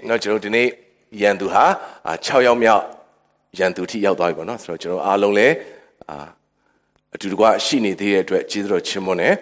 နော်ကျွန်တော်ဒီနေ့ရန်သူဟာ6ယောက်မြောက်ရန်သူထိရောက်သွားပြီပေါ့နော်ဆိုတော့ကျွန်တော်အားလုံးလည်းအတူတကွရှိနေသေးတဲ့အတွက်ကျေးဇူးတော်ချီးမွမ်းတယ်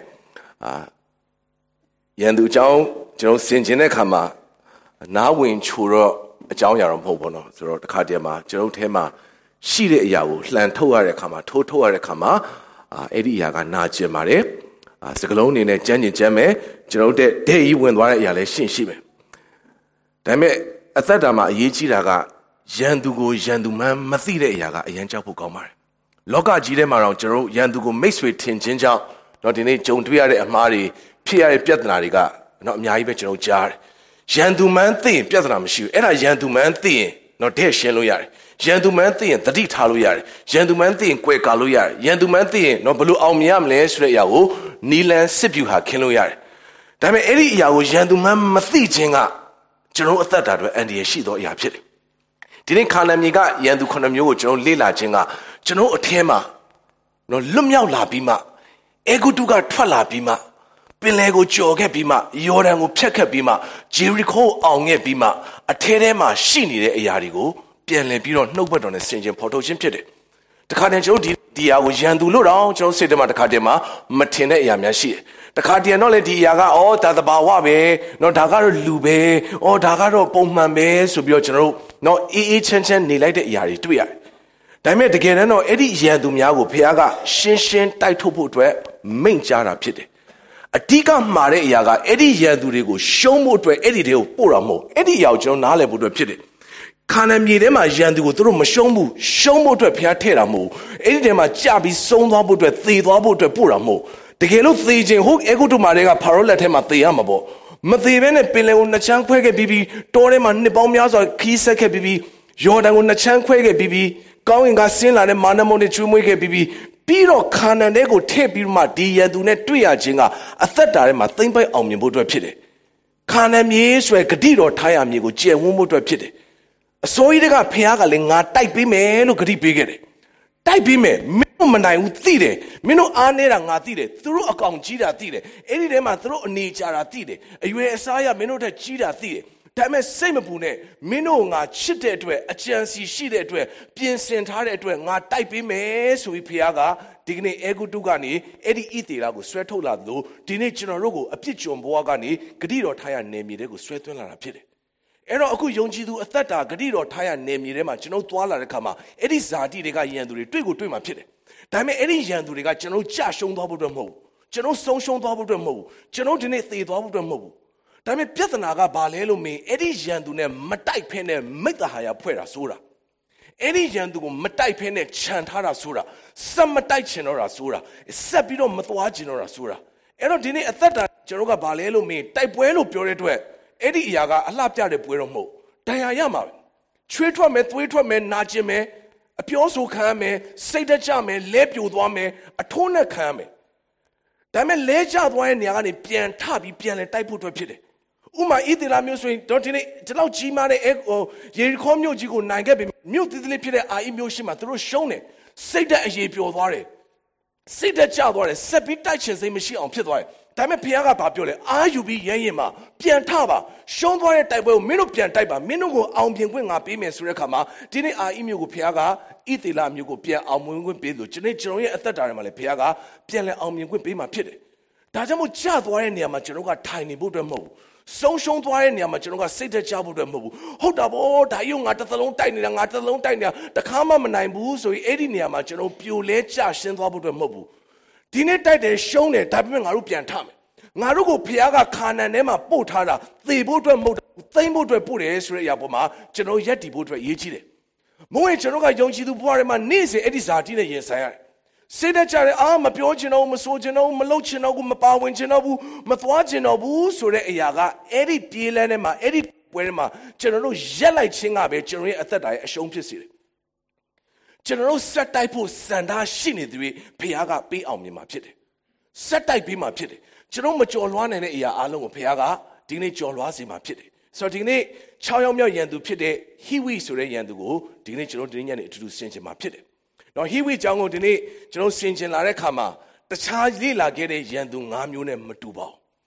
ရန်သူအကြောင်းကျွန်တော်ဆင်ခြင်တဲ့အခါမှာနားဝင်ချိုတော့အကြောင်းအရာတော့မဟုတ်ဘူးနော်ဆိုတော့တစ်ခါတည်းမှာကျွန်တော်ထဲမှာရှိတဲ့အရာကိုလှန်ထုတ်ရတဲ့အခါမှာထိုးထုတ်ရတဲ့အခါမှာအဲ့ဒီအရာကနာကျင်ပါတယ်စကလုံးအနေနဲ့ကြမ်းကျင်ကြမ်းမယ်ကျွန်တော်တဲ့ဒဲ့ကြီးဝင်သွားတဲ့အရာလည်းရှိမယ်ဒါပေမဲ့အသက်တာမှာအရေးကြီးတာကရန်သူကိုရန်သူမှန်းမသိတဲ့အရာကအရင်ကြောက်ဖို့ကောင်းပါတယ်လောကကြီးထဲမှာတော့ကျွန်တော်ရန်သူကိုမိတ်ဆွေထင်ခြင်းကြောင့်တော့ဒီနေ့ကြုံတွေ့ရတဲ့အမှားတွေဖြစ်ရတဲ့ပြဿနာတွေကတော့အများကြီးပဲကျွန်တော်ကြားတယ်ရန်သူမှန်းသိရင်ပြဿနာမရှိဘူးအဲ့ဒါရန်သူမှန်းသိရင်တော့တဲ့ရှင်းလို့ရတယ်ရန်သူမှန်းသိရင်တတိထားလို့ရတယ်ရန်သူမှန်းသိရင်ကြွယ်ကာလို့ရတယ်ရန်သူမှန်းသိရင်တော့ဘလို့အောင်မြင်ရမလဲဆိုတဲ့အရာကိုနီလန်စစ်ပြူဟာခင်းလို့ရတယ်ဒါပေမဲ့အဲ့ဒီအရာကိုရန်သူမှန်းမသိခြင်းကကျွန်တော်အသက်တာအတွက်အန္တရာယ်ရှိသောအရာဖြစ်တယ်ဒီနေ့ခါနာမြေကရန်သူ9မျိုးကိုကျွန်တော်လေ့လာခြင်းကကျွန်တော်အထဲမှာနော်လွတ်မြောက်လာပြီးမှအေဂုတုကထွက်လာပြီးမှပင်လယ်ကိုကျော်ခဲ့ပြီးမှယော်ဒန်ကိုဖြတ်ခဲ့ပြီးမှဂျေရီခိုအောင်ခဲ့ပြီးမှအထဲထဲမှာရှိနေတဲ့အရာတွေကိုပြန်လည်ပြီးတော့နှုတ်ဘက်တော်နဲ့ဆင်ခြင်ဖော်ထုတ်ခြင်းဖြစ်တယ်တခါတည်းကျွန်တော်ဒီအရာကိုရန်သူလို့တော့ကျွန်တော်စိတ်ထဲမှာတခါတည်းမှာမထင်တဲ့အရာများရှိတယ်တခါတည်းတော့လေဒီအရာကဒါသဘာဝပဲနော်ဒါကတော့လူပဲဒါကတော့ပုံမှန်ပဲဆိုပြီးတော့ကျွန်တော်တို့နော်အေးချမ်းနေလိုက်တဲ့အရာတွေတွေ့ရတယ်ဒါပေမဲ့တကယ်တမ်းတော့အဲ့ဒီရန်သူများကိုဖခင်ကရှင်းရှင်းတိုက်ထုတ်ဖို့အတွက်မိန့်ကြားတာဖြစ်တယ်အဓိကမှားတဲ့အရာကအဲ့ဒီရန်သူတွေကိုရှုံးဖို့အတွက်အဲ့ဒီတွေကိုပို့တာမဟုတ်အဲ့ဒီအရာကိုကျွန်တော်နားလည်ဖို့အတွက်ဖြစ်တယ်ခါနမြေထဲမှာရန်သူကိုသူတို့မရှုံးဘူးရှုံးဖို့အတွက်ဖခင်ထည့်တာမဟုတ်အဲ့ဒီထဲမှာကြပြီးဆုံးသွားဖို့အတွက်သေသွားဖို့အတွက်ပို့တာမဟုတ်တကယ်လို့သေခြင်းဟုတ်အေဂုတုမာတွေကဖာရောလက်ထဲမှာသေရမှာပေါ့မသေဘဲနဲ့ပင်လယ်ကိုနှစ်ချမ်းခွဲခဲ့ပြီးတောထဲမှာနှစ်ပေါင်းများစွာခီးဆက်ခဲ့ပြီးယော်ဒန်ကိုနှစ်ချမ်းခွဲခဲ့ပြီးကောင်းကင်ကဆင်းလာတဲ့မာနမုန်တွေကျွေးမွေးခဲ့ပြီးတော့ခါနန်တဲကိုထည့်ပြီးမှဒီရန်သူနဲ့တွေ့ရခြင်းကအသက်တာထဲမှာသိမ့်ပိုက်အောင်မြင်ဖို့အတွက်ဖြစ်တယ်ခါနန်မြေဆိုရယ်ဂတိတော်ထားရမြေကိုကျယ်ဝန်းဖို့အတွက်ဖြစ်တယ်အစိုးရကဖခင်ကလည်းငါတိုက်ပေးမယ်လို့ဂတိပေးခဲ့တယ်တိုက်ပေးမယ်မင်းတို့မနိုင်ဘူးသိတယ်မင်းတို့အားနေတာငါသိတယ်သူတို့အကောင်ကြီးတာသိတယ်အဲ့ဒီထဲမှာသူတို့အနေကြတာသိတယ်အရွယ်အစားရမင်းတို့ထက်ကြီးတာသိတယ်ဒါပေမဲ့စိတ်မပူနဲ့မင်းတို့ငါချစ်တဲ့အတွက်အကြံစီရှိတဲ့အတွက်ပြင်ဆင်ထားတဲ့အတွက်ငါတိုက်ပေးမယ်ဆိုပြီးဖခင်ကဒီကနေ့အေဂုတုကနေအဲ့ဒီဣသေလကိုဆွဲထုတ်လာသလိုဒီနေ့ကျွန်တော်တို့ကိုအပြစ်ကြုံဘဝကနေဂတိတော်ထားရနေမြေတွေကိုဆွဲသွင်းလာတာဖြစ်တယ်အဲ့တော့အခုယုံကြည်သူအသက်တာဂတိတော်ထားရနေမြေထဲမှာကျွန်တော်သွားလာတဲ့ခါမှာအဲ့ဒီဇာတိတွေကရန်သူတွေတွေ့မှာဖြစ်တယ်ဒါပေမဲ့အဲ့ဒီရန်သူတွေကကျွန်တော်ကြရှုံးသွားဖို့အတွက်မဟုတ်ဘူးကျွန်တော်ဆုံးရှုံးသွားဖို့အတွက်မဟုတ်ဘူးကျွန်တော်ဒီနေ့သေသွားဖို့အတွက်မဟုတ်ဘူးဒါပေမဲ့ပြဿနာကဘာလဲလို့မင်းအဲ့ဒီရန်သူနဲ့မတိုက်ဖဲနဲ့မိတ္တဟာယဖွဲ့တာဆိုတာအဲ့ဒီရန်သူကိုမတိုက်ဖဲနဲ့ခြံထားတာဆိုတာစက်မတိုက်ချင်တော့တာဆိုတာဆက်ပြီးတော့မသွားချင်တော့တာဆိုတာအဲ့တော့ဒီနေ့အသက်တာကျွန်တော်ကဘာလဲလို့မင်းတိုက်ပွဲလို့ပြောတဲ့အတွက်အဲ့ဒီအရာကအလှပြတဲ့ပွဲတော့မဟုတ်ဒဏ်ရာရမှာပဲချွေးထွက်မယ်သွေးထွက်မယ်နာကျင်မယ်အပြောဆိုခံရမယ်စိတ်တကြမယ်လဲပြိုသွားမယ်အထိုးနဲ့ခံရမယ်ဒါပေမဲ့လဲကျသွားတဲ့နေရာကနေပြန်ထပြီးပြန်လဲတိုက်ဖို့အတွက်ဖြစ်တယ်ဥမာဣသေလမျိုးဆိုရင်တော့ဒီနေ့ဒီလောက်ကြီးမားတဲ့ယေရီခေါမြို့ကြီးကိုနိုင်ခဲ့ပြီမြို့သစ်လေးဖြစ်တဲ့အာဣမြို့ရှိမှသူတို့ရှုံးတယ်စိတ်ဓာတ်အရေးပျော်သွားတယ်စိတ်ဓာတ်ကျသွားတယ်ဆက်ပြီးတိုက်ချင်စိတ်မရှိအောင်ဖြစ်သွားတယ်ဒါပေမဲ့ဘုရားကဘာပြောလဲအာယူပြီးရဲရင်မှာပြန်ထပါရှုံးသွားတဲ့တိုက်ပွဲကိုမင်းတို့ပြန်တိုက်ပါမင်းတို့ကိုအောင်ပြင်ခွင့်ငါပေးမယ်ဆိုတဲ့အခါမှာဒီနေ့အာဣမြို့ကိုဘုရားကဣသေလမြို့ကိုပြန်အောင်မြင်ခွင့်ပေးလို့ကျွန်တော်ရဲ့အသက်တာထဲမှာလည်းဘုရားကပြန်လဲအောင်မြင်ခွင့်ပေးမှာဖြစ်တယ်ဒါကြောင့်မို့ကျသွားတဲ့နေရာမှာကျွန်တော်ကထိုင်နေဖို့အတွက်မဟုတ်ဘူးဆုံးရှုံးသွားတဲ့နေရာမှာကျွန်တော်ကစိတ်သက်သာဖို့အတွက်မဟုတ်ဘူးဟုတ်တာဗောဒါရုံငါတစ်သလုံးတိုက်နေတာငါတစ်သလုံးတိုက်နေတာတခါမှမနိုင်ဘူးဆိုရင်အဲ့ဒီနေရာမှာကျွန်တော်ပြိုလဲကျရှင်းသွားဖို့အတွက်မဟုတ်ဘူးဒီနေ့တိုက်တယ်ရှုံးတယ်ဒါပေမဲ့ငါတို့ပြန်ထမယ်ငါတို့ကိုဖခင်ကခါနန်ထဲမှာပို့ထားတာသေဖို့အတွက်မဟုတ်သိမ့်ဖို့အတွက်ပို့တယ်ဆိုတဲ့အရာပေါ်မှာကျွန်တော်ရက်တည်ဖို့အတွက်ရေးကြီးတယ်မဟုတ်ရင်ကျွန်တော်ကယုံကြည်သူဘဝထဲမှာနေ့စဉ်အဲ့ဒီဇာတိနဲ့ရင်ဆိုင်ရတယ်စိတ်တကြတယ်မပြောချင်တော့ဘူးမဆိုချင်တော့ဘူးမလုပ်ချင်တော့ဘူးမပါဝင်ချင်တော့ဘူးမသွားချင်တော့ဘူးဆိုတဲ့အရာကအဲ့ဒီပြေးလန်းထဲမှာအဲ့ဒီပွဲထဲမှာကျွန်တော်တို့ရက်လိုက်ခြင်းကပဲကျွန်တော်ရဲ့အသက်တာရဲ့အရှုံးဖြစ်စေတယ်ကျွန်တော်တို့ဆက်တိုက်ဖို့စံထားရှိနေသူတွေဘုရားကပေးအောင်မြင်မှာဖြစ်တယ်ဆက်တိုက်ပေးမှာဖြစ်တယ်ကျွန်တော်မကြော်လွှားနိုင်တဲ့အရာအလုံးကိုဘုရားကဒီနေ့ကြော်လွှားစေမှာဖြစ်တယ်ဆိုတော့ဒီနေ့6ယောက်မြောက်ရန်သူဖြစ်တဲ့ဟိဝိဆိုတဲ့ရန်သူကိုဒီနေ့ကျွန်တော်ဒီညနေအတူတူဆင်ခြင်မှာဖြစ်တယ်နော်ဟိဝိကျောင်းကိုဒီနေ့ကျွန်တော်ဆင်ခြင်လာတဲ့အခါမှာတခြားလေ့လာခဲ့တဲ့ရန်သူ9မျိုးနဲ့မတူပါဘူး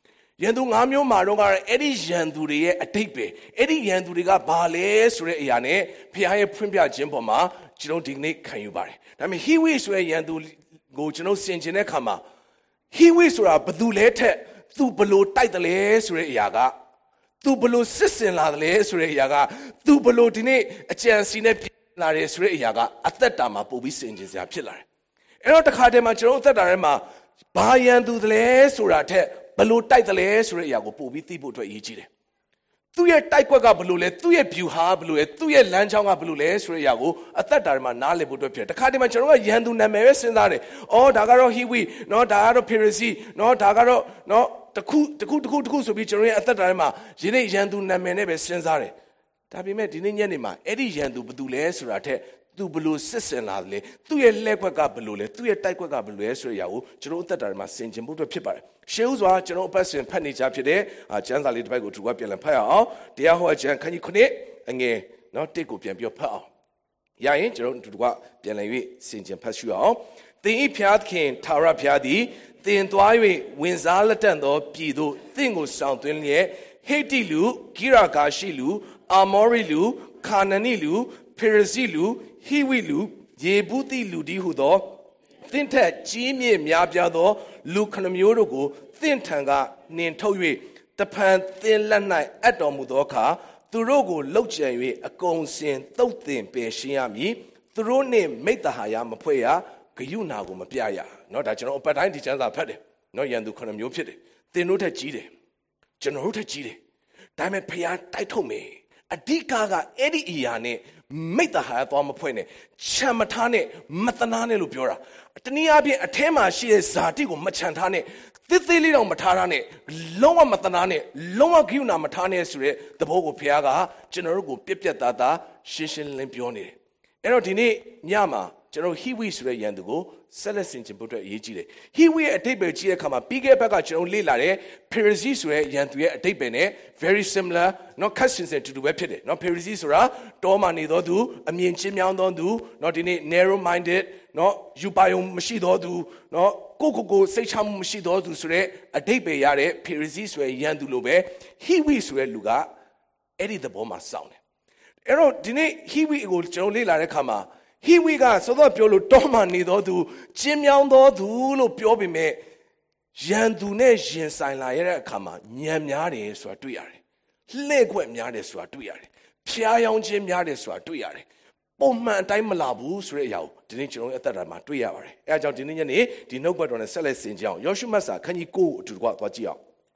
ရန်သူ၅မျိုးမှာတော့အဲ့ဒီရန်သူတွေရဲ့အတိတ်ပဲအဲ့ဒီရန်သူတွေကဘာလဲဆိုတဲ့အရာနဲ့ဖခင်ရဲ့ဖွင့်ပြခြင်းပေါ်မှာကျွန်တော်ဒီနေ့ခံယူပါတယ်ဒါပေမဲ့ဟီဝိဆိုတဲ့ရန်သူကိုကျွန်တော်ဆင်ခြင်တဲ့အခါမှာဟီဝိဆိုတာဘယ်သူလဲထက်သူဘလို့တိုက်တယ်လဲဆိုတဲ့အရာကသူဘလို့စစ်စင်လာတယ်လဲဆိုတဲ့အရာကသူဘလို့ဒီနေ့အကြံစီနဲ့ပြင်လာတယ်ဆိုတဲ့အရာကအသက်တာမှာပို့ပြီးဆင်ခြင်စရာဖြစ်လာတယ်အဲ့တော့တစ်ခါတည်းမှာကျွန်တော်အသက်တာထဲမှာဘာရန်သူတယ်လဲဆိုတာထက်ဘလို့တိုက်တယ်လဲဆိုတဲ့အရာကိုပို့ပြီးသိဖို့အတွက်အရေးကြီးတယ်သူ့ရဲ့တိုက်ကွက်ကဘလို့လဲသူ့ရဲ့ view ဟာဘလို့လဲသူ့ရဲ့လမ်းကြောင်းကဘလို့လဲဆိုတဲ့အရာကိုအသက်တာထဲမှာနားလည်ဖို့အတွက်ဖြစ်တယ်တခါတည်းမှာကျွန်တော်ကရန်သူနာမည်ပဲစဉ်းစားတယ်အော်ဒါကတော့ဟီဝီနော်ဒါကတော့ဖေရစီနော်ဒါကတော့နော်တခုဆိုပြီးကျွန်တော်ရဲ့အသက်တာထဲမှာယနေ့ရန်သူနာမည်နဲ့ပဲစဉ်းစားတယ်ဒါပေမဲ့ဒီနေ့ညနေမှာအဲ့ဒီရန်သူဘယ်သူလဲဆိုတာထက်သူဘလို့စစ်စင်လာတယ်လေသူ့ရဲ့လက်ကွက်ကဘလို့လဲသူ့ရဲ့တိုက်ကွက်ကဘလို့လဲဆိုတဲ့အရာကိုကျွန်တော်အသက်တာထဲမှာဆင်ခြင်ဖို့အတွက်ဖြစ်ပါတယ်ရှေးဥစွာကျွန်တော်အပတ်စဉ်ဖတ်နေကြဖြစ်တဲ့ကျမ်းစာလေးတစ်ပိုက်ကိုသူကပြန်လည်ဖတ်ရအောင်တရားဟောကျမ်းခန်းကြီး9အငယ်နော်တစ်ကိုပြန်ပြောဖတ်အောင်ရရင်ကျွန်တော်သူကပြန်လည်၍ဆင်ခြင်ဖတ်ရှုအောင်သင်ဤဖျားခင်ထာဝရဘုရားသည်သင်သွား၍ဝင်စားလက်တန့်သောပြည်သို့သင်ကိုဆောင်သွင်းလျက်ဟေတိလူဂိရကာရှိလူအာမောရိလူခါနနိလူဖေရစီလူဟိဝိလူယေဗုသိလူဒီဟုသောသင်ထက်ကြီးမြင့်များပြားသောလူခဏမျိုးတို့ကိုသင်ထံကနှင်ထုတ်၍တဖန်သင်လက်၌အပ်တော်မူသောအခါသူတို့ကိုလှုပ်ကြံ၍အကုန်စင်သုတ်သင်ပယ်ရှင်းရမည်သူတို့နှင့်မိတ္တဟာယမဖွဲ့ရဂယုဏကိုမပြရเนาะဒါကျွန်တော်အပတ်တိုင်းဒီကျမ်းစာဖတ်တယ်เนาะရန်သူခဏမျိုးဖြစ်တယ်သင်တို့ထက်ကြီးတယ်ကျွန်တော်တို့ထက်ကြီးတယ်ဒါပေမဲ့ဖျားတိုက်ထုတ်မယ်အဓိကကအဲ့ဒီအရာနဲ့မိတ္တဟာယသွားမဖွဲ့နဲ့ချမ်းမထားနဲ့မတနာနဲ့လို့ပြောတာတနည်းအားဖြင့်အထဲမှာရှိတဲ့ဇာတိကိုမချမ်းထားနဲ့သေးလေးတော့မထားထားနဲ့လုံးဝမတနာနဲ့လုံးဝဂိယူနာမထားနဲ့ဆိုတဲ့သဘောကိုဘုရားကကျွန်တော်တို့ကိုပြက်ပြက်သားသားရှင်းရှင်းလင်းပြောနေတယ်အဲ့တော့ဒီနေ့ညမှာကျွန်တော်ဟီဝိဆိုတဲ့ယန်သူကိုဆက်လက်ဆင်ခြင်ဖို့အတွက်အရေးကြီးတယ်ဟီဝိရဲ့အဓိပ္ပာယ်ကြီးတဲ့အခါမှာပြီးခဲ့ဘက်ကကျွန်တော်လေ့လာတဲ့ဖေရစီဆိုတဲ့ယန်သူရဲ့အဓိပ္ပာယ်နဲ့ very similar နော်ခက်ဆင်ဆင်တူတူပဲဖြစ်တယ်နော်ဖေရစီဆိုတာတောမှာနေသောသူအမြင်ချင်းမြောင်းသောသူနော်ဒီနေ့ narrow minded နော်ယူပါယုံမရှိသောသူနော်ကိုစိတ်ချမှုမရှိသောသူဆိုတဲ့အဓိပ္ပာယ်ရတဲ့ဖေရစီဆိုတဲ့ယန်သူလိုပဲဟီဝိဆိုတဲ့လူကအဲ့ဒီသဘောမှာစောင့်တယ်အဲ့တော့ဒီနေ့ဟီဝိကိုကျွန်တော်လေ့လာတဲ့အခါမှာဟီဝိကစောစောပြောလို့တောမှနေတော်သူကျင်းမြောင်းတော်သူလို့ပြောပေမဲ့ရန်သူနဲ့ရင်ဆိုင်လာရတဲ့အခါမှာညံများတယ်ဆိုတာတွေ့ရတယ်။လှဲ့ခွက်များတယ်ဆိုတာတွေ့ရတယ်။ဖျားယောင်းခြင်းများတယ်ဆိုတာတွေ့ရတယ်။ပုံမှန်အတိုင်းမလာဘူးဆိုတဲ့အရာကိုဒီနေ့ကျွန်တော်ရဲ့အသက်တာမှာတွေ့ရပါတယ်။အဲအကြောင်းဒီနေ့ညနေဒီနှုတ်ဘတ်တော်နဲ့ဆက်လက်ဆင်ကြအောင်ယောရှုမတ်စာခန်းကြီး9ကိုအတူတကွသွားကြည့်အောင်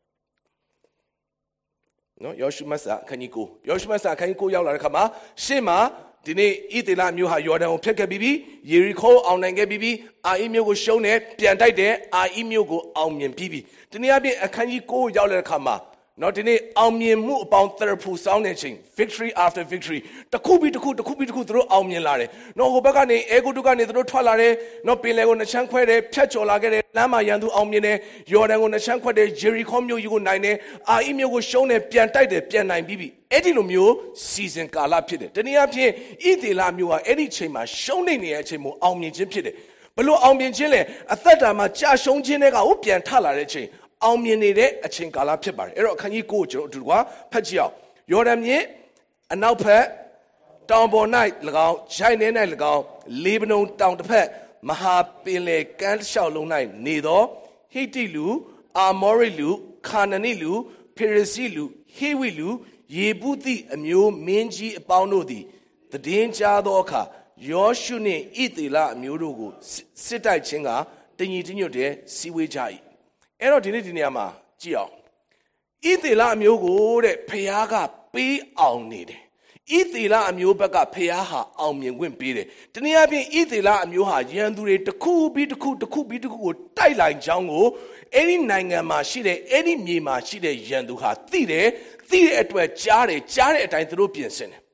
။နော်ယောရှုမတ်စာခန်းကြီး9ယောရှုမတ်စာခန်းကြီး9ရောက်လာတဲ့အခါမှာရှေ့မှာဒီနေ့ဣသရေလမျိုးဟာယော်ဒန်ကိုဖျက်ခဲ့ပြီးယေရီခိုအောင်နိုင်ခဲ့ပြီးအာဣမျိုးကိုရှုံးတယ်ပြန်တိုက်တယ်အာဣမျိုးကိုအောင်မြင်ပြီးဒီနေ့အပြင်အခန်းကြီး9ကိုရောက်တဲ့အခါမှာနော်ဒီနေ့အောင်မြင်မှုအပေါင်းသရဖူစောင်းတဲ့ချိန် victory after victory တစ်ခုပြီးတစ်ခုသူတို့အောင်မြင်လာတယ်နော်ဟိုဘက်ကနေအေဂုတုကနေသူတို့ထွက်လာတယ်နော်ပင်လယ်ကိုနှချမ်းခွဲတယ်ဖြတ်ကျော်လာခဲ့တယ်လမ်းမှာရန်သူအောင်မြင်တယ်ယော်ဒန်ကိုနှချမ်းခွဲတယ်ဂျေရီခိုမြို့ကြီးကိုနိုင်တယ်အာဣမျိုးကိုရှုံးတယ်ပြန်တိုက်တယ်ပြန်နိုင်ပြီးအဲ့ဒီလိုမျိုးစီဇန်ကာလဖြစ်တယ်တနည်းအားဖြင့်ဣသေလမျိုးကအဲ့ဒီချိန်မှာရှုံးနေတဲ့အချိန်မှာအောင်မြင်ခြင်းဖြစ်တယ်ဘလို့အောင်မြင်ခြင်းလဲအသက်တာမှာကြာရှုံးခြင်းတွေကဟိုပြန်ထလာတဲ့အချိန်အောင်မြင်နေတဲ့အချိန်ကာလဖြစ်ပါတယ်အဲ့တော့အခန်းကြီး9ကိုကျွန်တော်တို့ကဖတ်ကြည့်အောင်ယော်ဒန်မြစ်အနောက်ဘက်တောင်ပေါ်၌၎င်းရိုက်နေ၌၎င်းလေဗနုန်တောင်တစ်ဖက်မဟာပင်လယ်ကမ်းလျှောက်လုံး၌နေသောဟိတိလူအာမောရိလူခါနနိလူဖေရစီလူဟေဝိလူယေဗုသိအမျိုးမင်းကြီးအပေါင်းတို့သည်တည်င်းကြားသောအခါယောရှုနှင့်ဣသေလအမျိုးတို့ကိုစစ်တိုက်ခြင်းကတညီတညွတ်တည်းစီဝေးကြ၏အဲ့တော့ဒီနေ့ဒီနေရာမှာကြည့်အောင်ဣသေလအမျိုးကိုတဲ့ဖျားကပေးအောင်နေတယ်ဣသေလအမျိုးဘက်ကဖျားဟာအောင်မြင်ခွင့်ပေးတယ်တနည်းအားဖြင့်ဣသေလအမျိုးဟာရန်သူတွေတစ်ခုပြီးတစ်ခုကိုတိုက်လိုက်ကြောင်းကိုအဲ့ဒီနိုင်ငံမှာရှိတဲ့အဲ့ဒီမြေမှာရှိတဲ့ရန်သူဟာသိတဲ့အတွက်ကြားတဲ့အတိုင်းသူတို့ပြင်ဆင်တယ်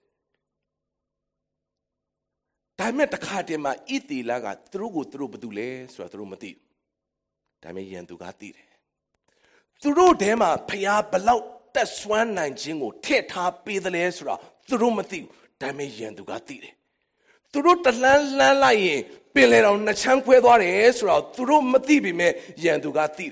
ဒါပေမဲ့တခါတည်းမှာဣသေလကသူတို့ကိုသူတို့ဘာတူလဲဆိုတာသူတို့မသိဘူးဒါပေမဲ့ရန်သူကသိတယ်သူတို့ထဲမှာဖျားဘလောက်တက်ဆွမ်းနိုင်ခြင်းကိုထည့်ထားပေးသလဲဆိုတာသူတို့မသိဘူးဒါပေမဲ့ရန်သူကသိတယ်သူတို့တလှမ်းလိုက်ရင်ပင်လယ်တော်နှစ်ချမ်းခွဲသွားတယ်ဆိုတော့သူတို့မသိပေမဲ့ရန်သူကသိတယ်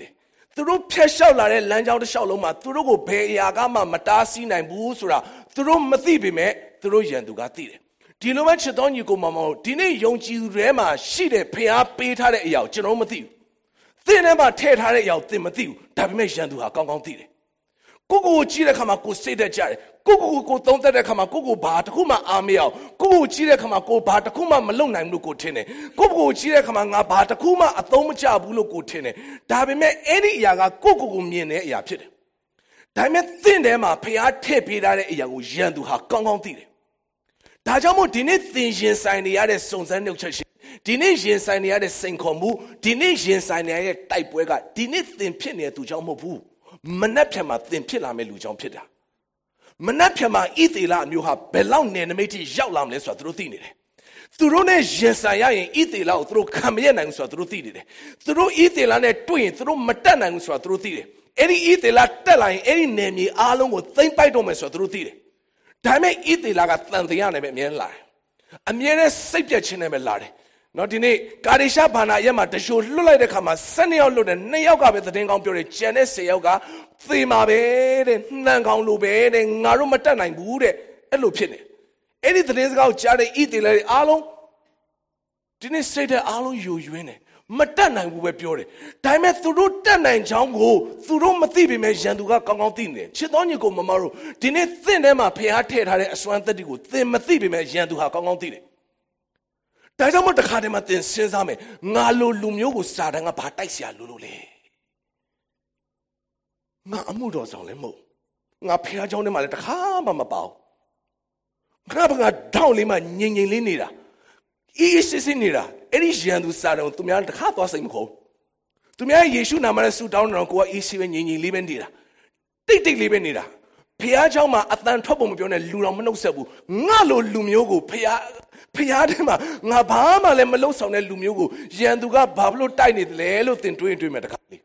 သူတို့ဖျက်လျှောက်လာတဲ့လမ်းကြောင်းတစ်လျှောက်လုံးမှာသူတို့ကိုဘယ်အရာကမှမတားဆီးနိုင်ဘူးဆိုတာသူတို့မသိပေမဲ့သူတို့ယံသူကသိတယ်ဒီလိုမှချစ်တော်ညီကိုမောင်မောင်ဒီနေ့ယုံကြည်သူတွေမှာရှိတဲ့ဖျားပေးထားတဲ့အရာကိုကျွန်တော်မသိဘူးသင်ထဲမှာထည့်ထားတဲ့အရာကိုသင်မသိဘူးဒါပေမဲ့ယံသူဟာကောင်းကောင်းသိတယ်ကိုကြည့်တဲ့ခါမှာကိုစိတ်သက်ကြတယ်ကိုသုံးသက်တဲ့ခါမှာကိုဘာတစ်ခုမှအားမရအောင်ကိုကြည့်တဲ့ခါမှာကိုဘာတစ်ခုမှမလုပ်နိုင်ဘူးလို့ကိုထင်တယ်ကိုကြည့်တဲ့ခါမှာငါဘာတစ်ခုမှအသုံးမကျဘူးလို့ကိုထင်တယ်ဒါပေမဲ့အဲ့ဒီအရာကကိုမြင်တဲ့အရာဖြစ်တယ်ဒါပေမဲ့သင်ထဲမှာဖျားထည့်ပေးထားတဲ့အရာကိုယံသူဟာကောင်းကောင်းသိတယ်ဒါကြောင့်မို့ဒီနေ့သင်ရင်ဆိုင်နေရတဲ့စုံစမ်းနှုတ်ချက်ရှိဒီနေ့ရင်ဆိုင်နေရတဲ့စိန်ခေါ်မှုဒီနေ့ရင်ဆိုင်နေရတဲ့တိုက်ပွဲကဒီနေ့သင်ဖြစ်နေတဲ့သူကြောင့်မဟုတ်ဘူးမနှက်ဖြံမှာသင်ဖြစ်လာမယ့်လူကြောင့်ဖြစ်တာမနှက်ဖြံမှာဣသေလအမျိုးဟာဘယ်လောက်နယ်နိမိတ်ထိရောက်လာမလဲဆိုတာသူတို့သိနေတယ်သူတို့နဲ့ရင်ဆိုင်ရရင်ဣသေလကိုသူတို့ခံမရနိုင်ဘူးဆိုတာသူတို့သိနေတယ်သူတို့ဣသေလနဲ့တွေ့ရင်သူတို့မတက်နိုင်ဘူးဆိုတာသူတို့သိတယ်အဲ့ဒီဣသေလတက်လာရင်အဲ့ဒီနယ်မြေအားလုံးကိုသိမ့်ပိုက်တော့မယ်ဆိုတာသူတို့သိတယ်ဒါပေမဲ့ဣသေလကတန်တရားနဲ့ပဲအမြဲလာတယ်အမြဲတမ်းစိတ်ပြတ်ခြင်းနဲ့ပဲလာတယ်နော်ဒီနေ့ကာဒေရှာဘာနာရဲ့မှာတရှို့လွတ်လိုက်တဲ့ခါမှာ12ယောက်လွတ်တယ်2ယောက်ကပဲသတင်းကောင်းပြောတယ်ကျန်တဲ့10ယောက်ကသေမှာပဲတဲ့နှံကောင်းလိုပဲတဲ့ငါတို့မတက်နိုင်ဘူးတဲ့အဲ့လိုဖြစ်နေအဲ့ဒီသတင်းစကားကိုကြားတဲ့ဣသေလတွေအားလုံးဒီနေ့စိတ်တဲ့အားလုံးယိုယွင်းတယ်မတက်နိုင်ဘူးပဲပြောတယ်ဒါပေမဲ့သူတို့တက်နိုင်ချောင်းကိုသူတို့မသိပေမဲ့ရန်သူကကောင်းကောင်းသိနေတယ်ချစ်တော်ညီကိုမမတို့ဒီနေ့သင်ထဲမှာဖျားထည့်ထားတဲ့အစွမ်းသက်တွေကိုသင်မသိပေမဲ့ရန်သူဟာကောင်းကောင်းသိတယ်ဒါကြောင့်မို့တခါတည်းမှာသင်စဉ်းစားမယ်ငါလိုလူမျိုးကိုစာတန်ကဘာတိုက်เสียလို့လဲငါအမှုတော်ဆောင်လည်းမဟုတ်ငါဖျားเจ้าထဲမှာလည်းတခါမှမပေါငါတောင်းလေးမှငြိမ်လေးနေတာအေးစစ်နေတာအဲ့ဒီရန်သူစာတန်ကိုသူများတခါသွားစိတ်မခေါ်သူများယေရှုနာမနဲ့ဆူတောင်းနေတော့ကိုကအေးစစ်ပဲငြိမ်လေးပဲနေတာတိတ်လေးပဲနေတာဖျားเจ้าမှာအတန်ထွက်ပုံမပြောနဲ့လူတော်မနှုတ်ဆက်ဘူးငါလိုလူမျိုးကိုဖျားထဲမှာငါဘာမှလည်းမလုပ်ဆောင်တဲ့လူမျိုးကိုရန်သူကဘာလို့တိုက်နေတယ်လဲလို့သင်တွေးမယ်တခါလေး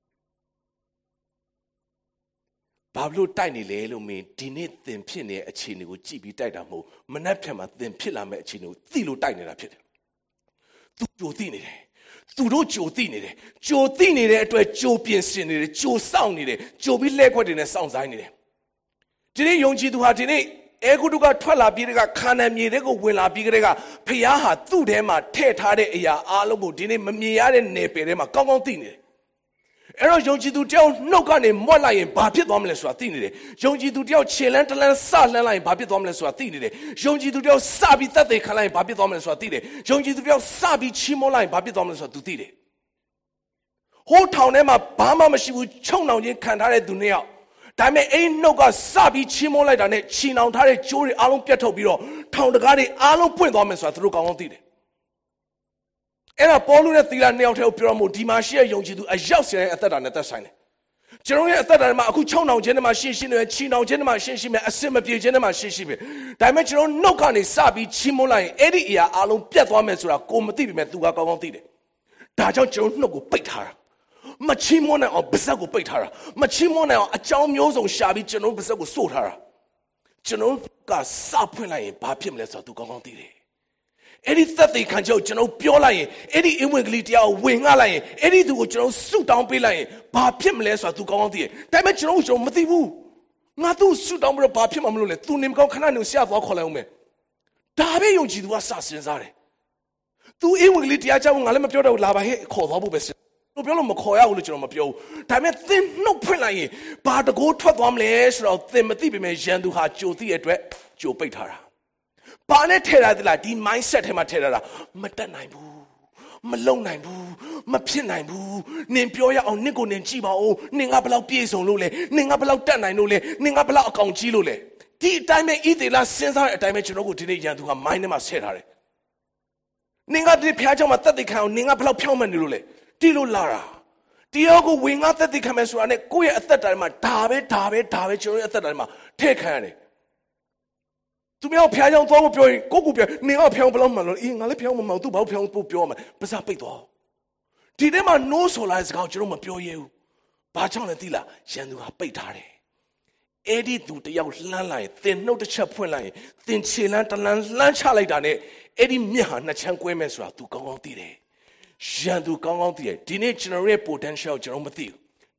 ဘာလို့တိုက်နေလဲလို့မင်းဒီနေ့သင်ဖြစ်နေတဲ့အခြေအနေကိုကြည့်ပြီးတိုက်တာမဟုတ်မနှက်ဖြတ်မှာသင်ဖြစ်လာမယ့်အခြေအနေကိုသိလို့တိုက်နေတာဖြစ်တယ်သူကြိုသိနေတယ်သူတို့ကြိုသိနေတယ်ကြိုသိနေတဲ့အတွက်ကြိုပြင်ဆင်နေတယ်ကြိုစောင့်နေတယ်ကြိုပြီးလက်ခွက်တွေနဲ့စောင့်ဆိုင်နေတယ်ဒီနေ့ယုံကြည်သူဟာဒီနေ့အဲဂုတုကထွက်လာပြီးတဲ့ကခါနန်မြေတွေကိုဝင်လာပြီးတဲ့ကဖျားဟာသူ့ထဲမှာထည့်ထားတဲ့အရာအားလုံးကိုဒီနေ့မမြင်ရတဲ့နယ်ပယ်ထဲမှာကောင်းကောင်းသိနေတယ်အဲ့တော့ယုံကြည်သူတယောက်နှုတ်ကနေမွက်လိုက်ရင်ဘာဖြစ်သွားမလဲဆိုတာသိနေတယ်ယုံကြည်သူတယောက်ခြေလန်းတလန်းစလှမ်းလိုက်ရင်ဘာဖြစ်သွားမလဲဆိုတာသိနေတယ်ယုံကြည်သူတယောက်စပြီးသက်သေခံလိုက်ရင်ဘာဖြစ်သွားမလဲဆိုတာသိတယ်ယုံကြည်သူတယောက်စပြီးချီးမွမ်းလိုက်ရင်ဘာဖြစ်သွားမလဲဆိုတာသူသိတယ်ဟိုးထောင်ထဲမှာဘာမှမရှိဘူးချုံနှောင်ချင်းခံထားတဲ့သူနှစ်ယောက်ဒါပေမဲ့အဲ့နှုတ်ကစပြီးချီးမွမ်းလိုက်တာနဲ့ချီနှောင်ထားတဲ့ကြိုးတွေအားလုံးပြတ်ထုတ်ပြီးတော့ထောင်တကားတွေအားလုံးပွင့်သွားမယ်ဆိုတာသူတို့ကောင်းကောင်းသိတယ်အဲ့ဒါပေါလုနဲ့သီလနှစ်ယောက်တည်းကိုပြောရမို့ဒီမှာရှိတဲ့ယုံကြည်သူအရောက်စီတဲ့အသက်တာနဲ့သက်ဆိုင်တယ်ကျွန်တော်ရဲ့အသက်တာမှာအခုချုံနှောင်ခြင်းတွေမှာရှင်းနေတယ်ချီနှောင်ခြင်းတွေမှာရှင်းမယ်အစင်မပြေခြင်းတွေမှာရှင်းမယ်ဒါပေမဲ့ကျွန်တော်နှုတ်ကနေစပြီးချီးမွမ်းလိုက်ရင်အဲ့ဒီအရာအားလုံးပြတ်သွားမယ်ဆိုတာကိုမသိပေမဲ့သူကကောင်းကောင်းသိတယ်ဒါကြောင့်ကျွန်တော်နှုတ်ကိုပိတ်ထားတာမချီးမွမ်းနိုင်အောင်ပါးစပ်ကိုပိတ်ထားတာမချီးမွမ်းနိုင်အောင်အကြောင်းမျိုးစုံရှာပြီးကျွန်တော်ပါးစပ်ကိုစို့ထားတာကျွန်တော်ကစဖွင့်လိုက်ရင်ဘာဖြစ်မလဲဆိုတော့သူကောင်းကောင်းသိတယ်အဲ့ဒီသက်သေခံချက်ကိုကျွန်တော်ပြောလိုက်ရင်အဲ့ဒီအဝင်ကလေးတရားကိုဝင်ငှလိုက်ရင်အဲ့ဒီသူကိုကျွန်တော်ဆုတောင်းပေးလိုက်ရင်ဘာဖြစ်မလဲဆိုတာသူကောင်းကောင်းသိတယ်ဒါပေမဲ့ကျွန်တော်မသိဘူးငါသူ့ဆုတောင်းပြီးတော့ဘာဖြစ်မှမလို့လဲသူနေမကောင်းခဏနေဆရာသွားခေါ်လိုက်အောင်မယ်ဒါပဲယုံကြည်သူကစစဉ်းစားတယ်သူအဝင်ကလေးတရားချဖို့ငါလည်းမပြောတော့လာပါဟဲ့ခေါ်သွားဖို့ပဲလို့ပြောလို့မခေါ်ရဘူးလို့ကျွန်တော်မပြောဘူးဒါပေမဲ့သင်နှုတ်ဖွင့်လိုက်ရင်ဘာတကိုးထွက်သွားမလဲဆိုတော့သင်မသိပေမဲ့ရန်သူဟာကြိုသိတဲ့အတွက်ကြိုပိတ်ထားတာဘာနဲ့ထဲထားသလားဒီ mindset ထဲမှာထဲထားတာမတက်နိုင်ဘူးမလုံနိုင်ဘူးမဖြစ်နိုင်ဘူးနင်ပြောရအောင်နင့်ကိုနင်ကြည့်ပါဦးနင်ကဘယ်လောက်ပြည့်စုံလို့လဲနင်ကဘယ်လောက်တက်နိုင်လို့လဲနင်ကဘယ်လောက်အကောင်ကြီးလို့လဲဒီအတိုင်းပဲဣသေလစဉ်းစားတဲ့အတိုင်းပဲကျွန်တော်ကိုဒီနေ့ရန်သူက mind ထဲမှာဆက်ထားတယ်နင်ကဒီဖျားเจ้าမှာတက်သိခံအောင်နင်ကဘယ်လောက်ဖြောင်းမှန်နေလို့လဲတီလို့လာတာတရားကိုဝင်ငါသက်သေခံမယ်ဆိုတာနဲ့ကိုယ့်ရဲ့အသက်တာမှာဒါပဲကျွန်တော်ရဲ့အသက်တာမှာထည့်ခံရတယ်သူများဖျားကြောင်သွားဖို့ပြောရင်ကိုပြောနင်ကဖျားဘယ်လောက်မှန်လို့အေးငါလည်းဖျားမမှန်သူဘာလို့ဖျားဖို့ပြောမှာပါစားပိတ်သွားဒီထဲမှာ no ဆိုလာစကားကျွန်တော်မပြောရဘူးဘာကြောင့်လဲသိလားရန်သူဟာပိတ်ထားတယ်အဲ့ဒီသူတယောက်လှမ်းလိုက်သင်နှုတ်တစ်ချက်ဖွင့်လိုက်သင်ခြေလန်းတလန်းလှမ်းချလိုက်တာနဲ့အဲ့ဒီမြက်ဟာနှစ်ချမ်းကွဲမဲ့ဆိုတာ तू ကောင်းကောင်းသိတယ်ရန်သူကောင်းကောင်းသိတယ်ဒီနေ့ကျွန်တော်ရဲ့ potential ကျွန်တော်မသိဘူး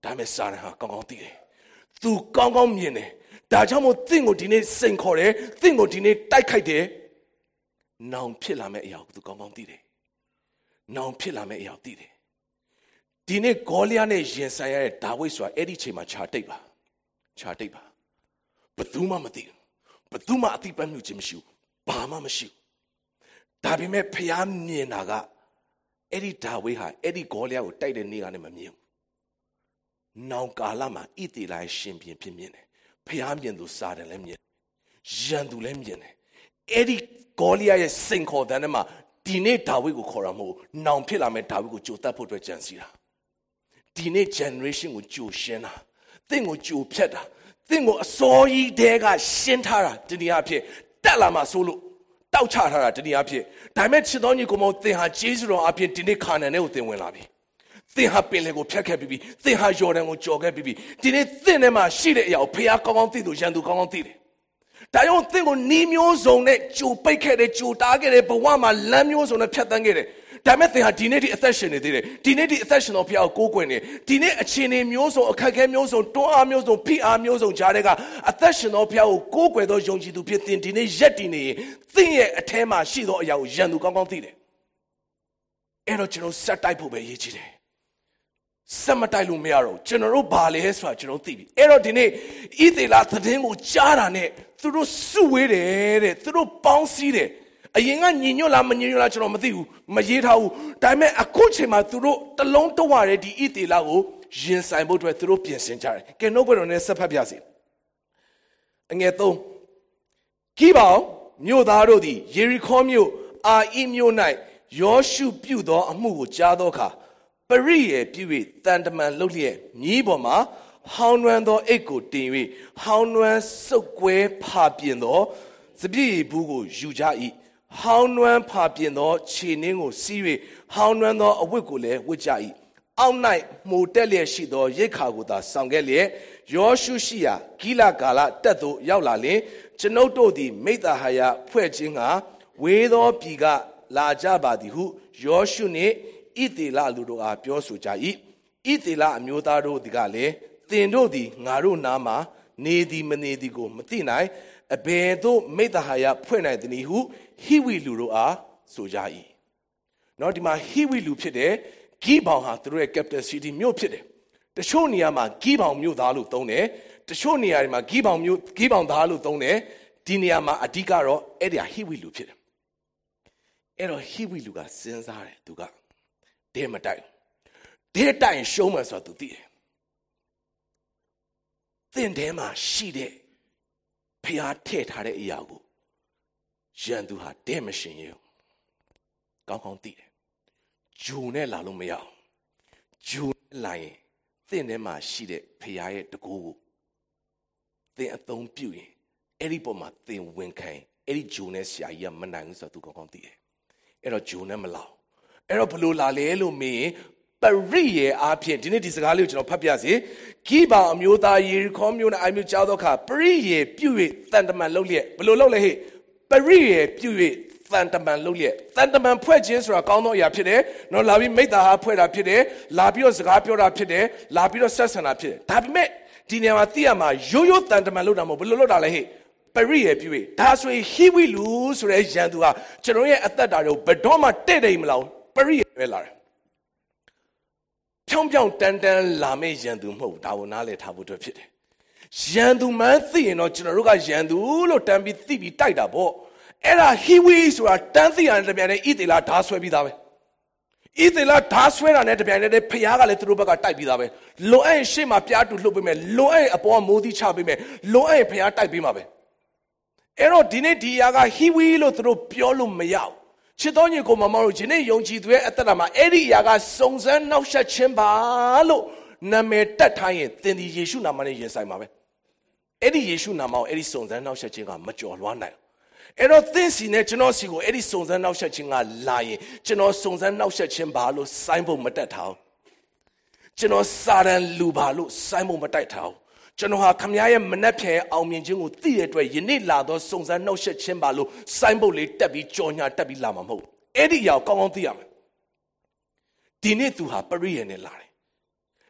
ဒါပေမဲ့စာရန်ဟာကောင်းကောင်းသိတယ်။ तू ကောင်းကောင်းမြင်တယ်။ဒါကြောင့်မို့သင်ကိုဒီနေ့စိန်ခေါ်တယ်။သင်ကိုဒီနေ့တိုက်ခိုက်တယ်။နောင်ဖြစ်လာမယ့်အရာကို तू ကောင်းကောင်းသိတယ်။နောင်ဖြစ်လာမယ့်အရာသိတယ်။ဒီနေ့ဂေါလိယနဲ့ရင်ဆိုင်ရတဲ့ဒါဝိဒ်ဆိုတာအဲ့ဒီချိန်မှာခြာတိတ်ပါ။ခြာတိတ်ပါ။ဘယ်သူမှမသိဘူး။ဘယ်သူမှအသိပတ်မှုခြင်းမရှိဘူး။ဘာမှမရှိဘူး။ဒါပေမဲ့ဖျားမြင်တာကအဲ့ဒီဒါဝိဒ်ဟာအဲ့ဒီဂေါလိယကိုတိုက်တဲ့နေ့ကလည်းမမြင်ဘူး။နောင်ကာလမှာဣသေလရဲ့ရှင်ပြန်ဖြစ်မြင်တယ်။ဖျားမြင်သူစာတယ်လည်းမြင်။ရန်သူလည်းမြင်တယ်။အဲ့ဒီဂေါလိယရဲ့စိန်ခေါ်တဲ့နေ့မှာဒီနေ့ဒါဝိဒ်ကိုခေါ်တာမဟုတ်ဘူး။နောင်ဖြစ်လာမယ့်ဒါဝိဒ်ကိုကြိုတတ်ဖို့အတွက်ကြံစည်တာ။ဒီနေ့ generation ကိုကြိုရှင်းတာ။သင်ကိုကြိုဖြတ်တာ။သင်ကိုအစောကြီးတည်းကရှင်းထားတာဒီနေ့အဖြစ်တက်လာမှဆိုလို့တောက်ချထားတာဒီနေ့အဖြစ်ဒါပေမဲ့ချစ်တော်ညီကိုမောသင်ဟာဂျေဇုတော်အဖြစ်ဒီနေ့ခါနန်ထဲကိုသင်ဝင်လာပြီ။သင်ဟာပင်လယ်ကိုဖြတ်ခဲ့ပြီးပြီ။သင်ဟာယော်ဒန်ကိုကျော်ခဲ့ပြီးပြီ။ဒီနေ့သင်ထဲမှာရှိတဲ့အရာကိုဖခင်ကောင်းကောင်းသိသူရန်သူကောင်းကောင်းသိတယ်။ဒါကြောင့်သင်ကိုနီးမျိုးစုံနဲ့ကြိုပိတ်ခဲ့တယ်ကြိုတားခဲ့တယ်ဘဝမှာလမ်းမျိုးစုံနဲ့ဖြတ်သန်းခဲ့တယ်။ဒါပေမဲ့သင်ဟာဒီနေ့ဒီအသက်ရှင်နေသေးတယ်။ဒီနေ့ဒီအသက်ရှင်တော်ဖခင်ကိုကိုးကွယ်နေ။ဒီနေ့အခြေအနေမျိုးစုံအခက်အခဲမျိုးစုံတွန်းအားမျိုးစုံဖိအားမျိုးစုံကြားတဲ့ကအသက်ရှင်တော်ဖခင်ကိုကိုးကွယ်သောယုံကြည်သူဖြစ်သင်ဒီနေ့ရက်တည်နေရင်သင်ရဲ့အထဲမှာရှိသောအရာကိုရန်သူကောင်းကောင်းသိတယ်။အဲ့တော့ကျွန်တော်ဆက်တိုက်ဖို့ပဲရည်ကြီးတယ်။ဆက်မတိုက်လို့မရတော့ကျွန်တော်တို့ဘာလဲဆိုတာကျွန်တော်သိပြီ။အဲ့တော့ဒီနေ့ဣသေလသတင်းကိုကြားတာနဲ့သူတို့စုဝေးတယ်တဲ့သူတို့ပေါင်းစည်းတယ်အရင်ကညီညွတ်လားမညီညွတ်လားကျွန်တော်မသိဘူးမရေးထားဘူးဒါပေမဲ့အခုချိန်မှာသူတို့တလုံးတဝရတဲ့ဒီဣသေလကိုရင်ဆိုင်ဖို့အတွက်သူတို့ပြင်ဆင်ကြတယ်ကဲနှုတ်ဘတော်နဲ့ဆက်ဖတ်ပြစီအငယ်3ဂိဗောင်မြို့သားတို့သည်ယေရီခေါမြို့အာဣမြို့၌ယောရှုပြုသောအမှုကိုကြားသောအခါပရိယေပြု၍တန်တမန်လှုပ်လျက်မြီးပေါ်မှာဟောင်းနွမ်းသောအိတ်ကိုတင်၍ဟောင်းနွမ်းစုပ်ကွဲဖာပြင်သောစပြည့်ဘူးကိုယူကြ၏ဟောင်းနွမ်းဖာပြင်သောခြေနှင်းကိုစီး၍ဟောင်းနွမ်းသောအဝတ်ကိုလည်းဝတ်ကြ၏အောက်၌မှုတက်လျက်ရှိသောရိတ်ခါကိုသာဆောင်ခဲ့လျက်ယောရှုရှိရာဂိလကာလတက်သို့ရောက်လာလျင်ကျွန်ုပ်တို့သည်မိဿဟာယဖွဲ့ခြင်းကဝေသောပြည်ကလာကြပါသည်ဟုယောရှုနှင့်ဣသေလလူတို့အားပြောဆိုကြ၏ဣသေလအမျိုးသားတို့ကလည်းသင်တို့သည်ငါတို့နားမှာနေသည်မနေသည်ကိုမသိနိုင်အဘယ်သို့မိဿဟာယဖွဲ့နိုင်သည်နည်းဟုဟိဝိလူတို့အားဆိုကြ၏နော်ဒီမှာဟိဝိလူဖြစ်တဲ့ဂိဗောင်ဟာသူတို့ရဲ့ capital city မြို့ဖြစ်တယ်တချို့နေရာမှာဂိဗောင်မြို့သားလို့သုံးတယ်တချို့နေရာတွေမှာဂိဗောင်သားလို့သုံးတယ်ဒီနေရာမှာအဓိကတော့အဲ့ဒီဟိဝိလူဖြစ်တယ်အဲ့တော့ဟိဝိလူကစဉ်းစားတယ်သူကဒဲမတိုက်ဒဲတိုင်ရှုံးမှဆိုတော့သူသိတယ်သင်ထဲမှာရှိတဲ့ဖျားထည့်ထားတဲ့အရာကိုရန်သူဟာဒဲမရှင်ရဲ့ကောင်းကောင်းသိတယ်ဂျုံနဲ့လာလို့မရအောင်ဂျုံနဲ့လာရင်သင်ထဲမှာရှိတဲ့ဖျားရဲ့တကူကိုသင်အသုံးပြုရင်အဲ့ဒီပုံမှာသင်ဝင်ခိုင်းအဲ့ဒီဂျုံနဲ့ဆရာကြီးကမနိုင်ဘူးဆိုတော့သူကောင်းကောင်းသိတယ်အဲ့တော့ဂျုံနဲ့မလာအဲ့တော့ဘလို့လာလဲလို့မေးရင်ပရိယေအားဖြင့်ဒီနေ့ဒီစကားလေးကိုကျွန်တော်ဖတ်ပြစီဂိဗောင်အမျိုးသားယေရီခေါမြို့နဲ့အိုင်မြို့ကြားသောအခါပရိယေပြု၍တန်တမန်လှုပ်လျက်ဘလို့လှုပ်လဲဟဲ့ပရိယေပြု၍တန်တမန်လှုပ်လျက်တန်တမန်ဖွဲ့ခြင်းဆိုတာကောင်းသောအရာဖြစ်တယ်နော်လာပြီးမိသားဟာဖွဲ့တာဖြစ်တယ်လာပြီးတော့စကားပြောတာဖြစ်တယ်လာပြီးတော့ဆက်ဆံတာဖြစ်တယ်ဒါပေမဲ့ဒီနေရာမှာသိရမှာရိုးရိုးတန်တမန်လှုပ်တာမဟုတ်ဘလို့လှုပ်တာလဲဟဲ့ပရိယေပြု၍ဒါဆိုရင်ဟိဝိလူဆိုတဲ့ရန်သူဟာကျွန်တော်ရဲ့အသက်တာတွေကိုဘယ်တော့မှတဲ့တယ်မလားပရိယေပဲလာတယ်ဖြောင်းဖြောင်းတန်းတန်းလာမယ့်ရန်သူမဟုတ်ဒါကိုနားလည်ထားဖို့အတွက်ဖြစ်တယ်ရန်သူမှန်းသိရင်တော့ကျွန်တော်တို့ကရန်သူလို့တန်းပြီးသိပြီးတိုက်တာပေါ့အဲ့ဒါဟိဝိဆိုတာတန်းသိရတဲ့တပြိုင်တည်းဣသေလဓာဆွဲပြီးသားပဲဣသေလဓာဆွဲတာနဲ့တပြိုင်တည်းဖျားကလည်းသူတို့ဘက်ကတိုက်ပြီးသားပဲလွန်အဲ့ရှေ့မှာပြားတူလှုပ်ပေးမယ်လွန်အဲ့အပေါ်ကမိုးသီးချပေးမယ်လွန်အဲ့ဖျားတိုက်ပေးမှာပဲအဲ့တော့ဒီနေ့ဒီအရာကဟိဝိလို့သူတို့ပြောလို့မရဘူးချစ်တော်ညီကိုမမောင်တို့ဒီနေ့ယုံကြည်သူရဲ့အသက်တာမှာအဲ့ဒီအရာကစုံစမ်းနှောက်ယှက်ခြင်းပါလို့နာမည်တက်ထားရင်သင်ဒီယေရှုနာမနဲ့ရင်ဆိုင်ပါပဲအဲ့ဒီယေရှုနာမကိုအဲ့ဒီစုံစမ်းနှောက်ယှက်ခြင်းကမကျော်လွှားနိုင်အဲ့တော့သင်စီနဲ့ကျွန်တော်စီကိုအဲ့ဒီစုံစမ်းနှောက်ယှက်ခြင်းကလာရင်ကျွန်တော်စုံစမ်းနှောက်ယှက်ခြင်းပါလို့စိုင်းဖို့မတက်ထားဘူးကျွန်တော်စာရန်လူပါလို့စိုင်းဖို့မတိုက်ထားဘူးကျွန်တော်ဟာခမည်းရဲ့မနှက်ဖြဲအောင်မြင်ခြင်းကိုသိတဲ့အတွက်ယနေ့လာသောစုံစမ်းနှောက်ယှက်ခြင်းပါလို့စိုင်းဖို့လေးတက်ပြီးကြော်ညာတက်ပြီးလာမှာမဟုတ်အဲ့ဒီအရာကိုကောင်းကောင်းသိရမယ်ဒီနေ့သူဟာပရိယေနဲ့လာတယ်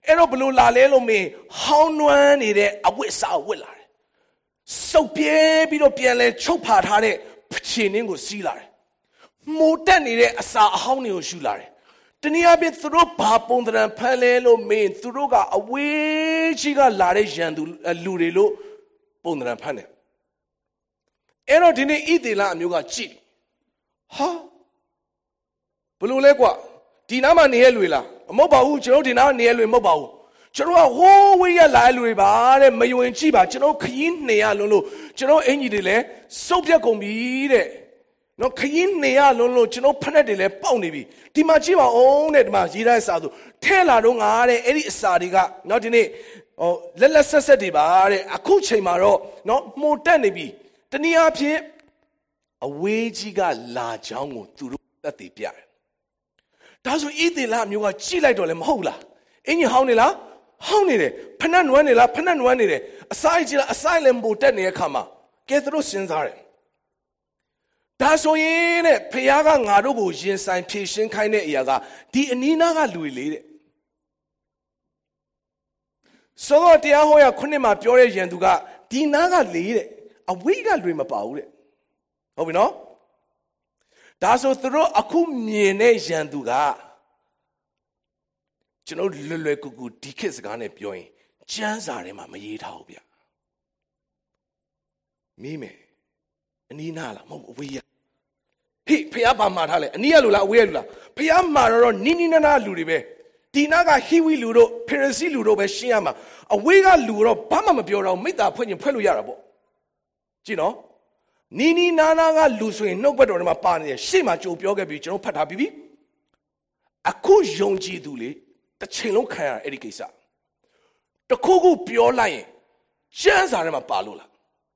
အဲ့တော့ဘလို့လာလဲလို့မင်းဟောင်းနွမ်းနေတဲ့အဝတ်အစားကိုဝတ်လာတယ်စုပ်ပြဲပြီးတော့ပြန်လဲချုပ်ဖာထားတဲ့ခြေနှင်းကိုစီးလာတယ်မိုးတက်နေတဲ့အစာအဟောင်းတွေကိုရှူလာတယ်တနည်းအားဖြင့်သူတို့ဘာပုံသဏ္ဍာန်ဖန်လဲလို့မင်းသူတို့ကအဝေးကြီးကလာတဲ့ရန်သူလူတွေလို့ပုံသဏ္ဍာန်ဖန်တယ်အဲ့တော့ဒီနေ့ဣသေလအမျိုးကကြည့်ဟာဘလို့လဲကွာဒီနားမှာနေရလွေလားမဟုတ်ပါဘူးကျွန်တော်ဒီနားနေရလွေမဟုတ်ပါဘူးကျွန်တော်ကဟိုးဝေးရလာလွေပါတဲ့မယွင်ကြည့်ပါကျွန်တော်ခရီးနေရလွန်းလို့ကျွန်တော်အင်ကြီးတွေလည်းစုပ်ပြတ်ကုန်ပြီတဲ့နော်ခရီးနေရလွန်းလို့ကျွန်တော်ဖက်နဲ့တွေလည်းပေါက်နေပြီဒီမှာကြည့်ပါဦးတဲ့ဒီမှာရေးတဲ့အစာဆိုထဲလာတော့ငါတဲ့အဲ့ဒီအစာတွေကနော်ဒီနေ့ဟိုလက်လက်ဆက်ဆက်တွေပါတဲ့အခုချိန်မှာတော့နော်မှုန်တက်နေပြီတနည်းအားဖြင့်အဝေးကြီးကလာချောင်းကိုသူတို့တက်တည်ပြတယ်ဒါဆိုဣသေလမျိုးကကြည့်လိုက်တော့လည်းမဟုတ်လားအင်းကြီးဟောင်းနေလားဟောင်းနေတယ်ဖက်နဲ့နွမ်းနေလားဖက်နဲ့နွမ်းနေတယ်အစာကြီးလားအစာလည်းပိုတက်နေတဲ့ခါမှာကဲသူတို့စဉ်းစားတယ်ဒါဆိုရင်တဲ့ဖခင်ကငါတို့ကိုရင်ဆိုင်ဖြည့်ရှင်းခိုင်းတဲ့အရာကဒီအနီးနားကလူတွေလေတဲ့ဆိုတော့တရားဟောရခုနှစ်မှာပြောတဲ့ရန်သူကဒီနားကလေတဲ့အဝေးကလူတွေမပါဘူးတဲ့ဟုတ်ပြီနော်ဒါဆိုသူတို့အခုမြင်တဲ့ရန်သူကကျွန်တော်လွယ်ကူကူဒီခေတ်စကားနဲ့ပြောရင်ကျမ်းစာထဲမှာမရေးထားဘူးဗျမိမယ်အနီးနားလားမဟုတ်အဝေးရဟေ့ဖះပါမှာထားလဲအနီးရလူလားအဝေးရလူလားဖះမှာတော့နီးနီးနားနားလူတွေပဲဒီနားကဟီဝီလူတို့ဖေရစီလူတို့ပဲရှင်းရမှာအဝေးကလူတော့ဘာမှမပြောတော့မိသားဖွင့်ရင်ဖွင့်လို့ရတာပေါ့ကြည့်နော်နီးနီးနားနားကလူဆိုရင်နှုတ်ဘက်တော်ထဲမှာပါနေတယ်ရှေ့မှာကြိုပြောခဲ့ပြီးကျွန်တော်ဖတ်ထားပြီးပြီအခုယုံကြည်သူလေတစ်ချိန်လုံးခံရအဲ့ဒီကိစ္စတခုခုပြောလိုက်ရင်ကျမ်းစာထဲမှာပါလို့လား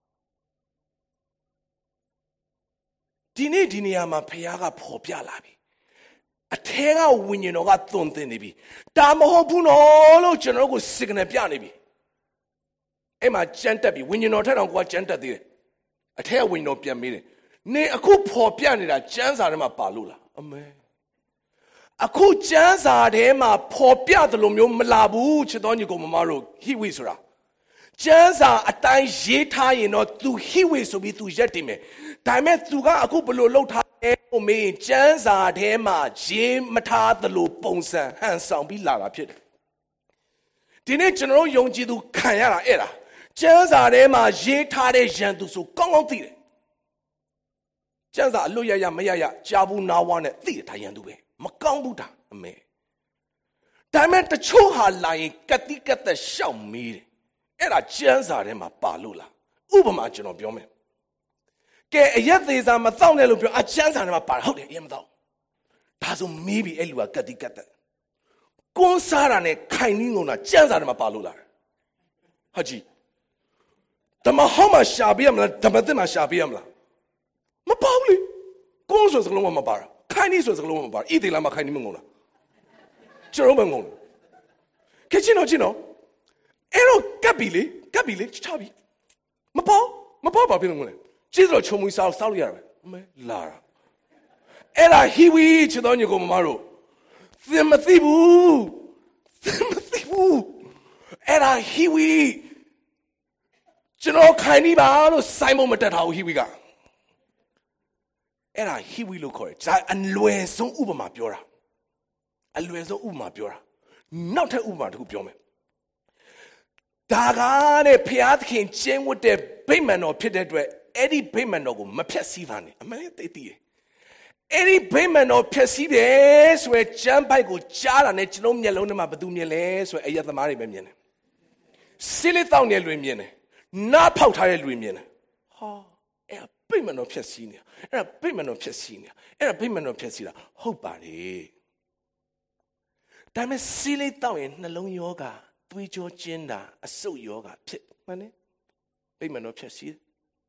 ဒီနေ့ဒီနေရာမှာဖခင်ကဖော်ပြလာပြီအထဲကဝိညာဉ်တော်ကသွန်သင်နေပြီဒါမဟုတ်ဘူးနော်လို့ကျွန်တော်ကို signal ပြနေပြီအဲ့မှာကြမ်းတက်ပြီဝိညာဉ်တော်ထက်တောင်ကိုကကြမ်းတက်သေးတယ်အထက်ဝိညာဉ်တော်ပြန်မေးတယ်နေအခုဖော်ပြနေတာကျမ်းစာထဲမှာပါလို့လားအမေအခုကျမ်းစာထဲမှာဖော်ပြတယ်လို့မျိုးမလာဘူးချစ်တော်ညီကောင်မမတို့ဟိဝိဆိုတာကျမ်းစာအတိုင်းရေးထားရင်တော့ तू ဟိဝိဆိုပြီး तू ရက်တင်မယ်ဒါပေမဲ့ तू ကအခုဘယ်လိုလုပ်ထားလဲလို့မေးရင်ကျမ်းစာထဲမှာရေးမထားသလိုပုံစံဟန်ဆောင်ပြီးလာတာဖြစ်တယ်ဒီနေ့ကျွန်တော်ယုံကြည်သူခံရတာအဲ့ဒါကျမ်းစာထဲမှာရေးထားတဲ့ယန္တုဆိုကောင်းကောင်းသိတယ်ကျမ်းစာအလွတ်ရမရကြာဘူးနာဝါနဲ့သိတယ်ဒါယန္တုပဲမကောင်းဘူးဒါအမေဒါပေမဲ့တချို့ဟာလာရင်ကတိကတ်သက်ရှောက်မေးတယ်အဲ့ဒါကျမ်းစာထဲမှာပါလို့လားဥပမာကျွန်တော်ပြောမယ်ကဲအရက်သေးစာမတောက်နဲ့လို့ပြောအကျမ်းစာထဲမှာပါတယ်ဟုတ်တယ်အရက်မတောက်ဒါဆိုမေးပြီအဲ့လူကကတိကတ်သက်ကွန်းစားတာနဲ့ခိုင်နှင်းကုန်တာကျမ်းစာထဲမှာပါလို့လားဟုတ်ကြည့်ဓမ္မဟောင်းမှာရှာပေးရမလားဓမ္မသစ်မှာရှာပေးရမလားမပါဘူးလေကွန်းဆိုစကလုံးမပါတာခိုင်နှင်းဆိုစကလုံးမပါဣသေလမှာခိုင်နှင်းမကုန်လားကျွန်တော်မကုန်ဘူးကဲချင်းတော့အဲ့တော့ကပ်ပြီလေချပြီမပေါ့ပါဖြစ်လို့မလဲကျေးဇူးတော်ချုံမူစားလို့ရတာပဲအမေလာတာအဲ့ဒါဟီဝီချစ်တော်ညီကိုမမတို့သင်မသိဘူးအဲ့ဒါဟီဝီကျွန်တော်ခိုင်နေပါလို့စိုင်းမမတက်ထားဘူးဟီဝီကအဲ့ဒါဟီဝီလို့ခေါ်တယ်ဒါအလွယ်ဆုံးဥပမာပြောတာနောက်ထပ်ဥပမာတစ်ခုပြောမယ်ဒါကတဲ့ဖျားသခင်ကျင်းဝတ်တဲ့ဗိမာန်တော်ဖြစ်တဲ့အတွက်အဲ့ဒီဗိမာန်တော်ကိုမဖျက်ဆီးပါနဲ့အမှန်သိတယ်အဲ့ဒီဗိမာန်တော်ဖျက်ဆီးတယ်ဆိုရယ်ကျမ်းပိုက်ကိုကြားတာနဲ့ကျွန်တော်မျက်လုံးထဲမှာဘယ်သူမြင်လဲဆိုရယ်အယက်သမားတွေပဲမြင်တယ်ဆီလေးတောင်းတဲ့လူမြင်တယ်နားဖောက်ထားတဲ့လူမြင်တယ်ဟာအဲ့ဗိမာန်တော်ဖျက်ဆီးနေတာအဲ့ဗိမာန်တော်ဖျက်ဆီးတာဟုတ်ပါလေဒါပေမဲ့ဆီလေးတောင်းရင်နှလုံးယောဂသွေးကြောကျဉ်းတာအဆုတ်ယောဂဖြစ်မှန်တယ်ဗိမာန်တော်ဖျက်ဆီး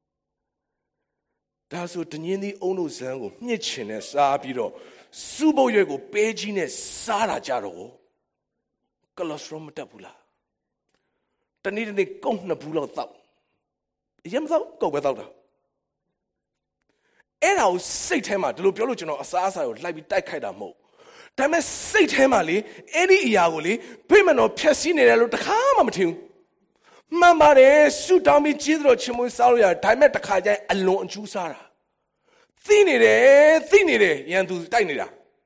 ဒါဆိုတညင်းသီးအုံတို့ဇန်းကိုမြစ်ချင်နဲ့စားပြီးတော့စူးပုတ်ရွက်ကိုပဲကြီးနဲ့စားတာကြတော့ကလော့စထရောမတက်ဘူးလားတနေ့ကုန်းနှစ်ဘူးလောက်တောက်ရမသောကုတ်ပဲတောက်တာအဲ့ဒါကိုစိတ်ထဲမှာဒီလိုပြောလို့ကျွန်တော်အစားအစာကိုလိုက်ပြီးတိုက်ခိုက်တာမဟုတ်ဒါပေမဲ့စိတ်ထဲမှာလေအဲ့ဒီအရာကိုလေဖိမတော်ဖြက်စီးနေတယ်လို့တခါမှမထင်ဘူးမှန်ပါတယ်ဆုတောင်းပြီးကျေးဇူးတော်ချီးမွမ်းစားလို့ရတယ်ဒါပေမဲ့တခါကျရင်အလွန်အကျူးစားတာသိနေတယ်ရန်သူတိုက်နေတာ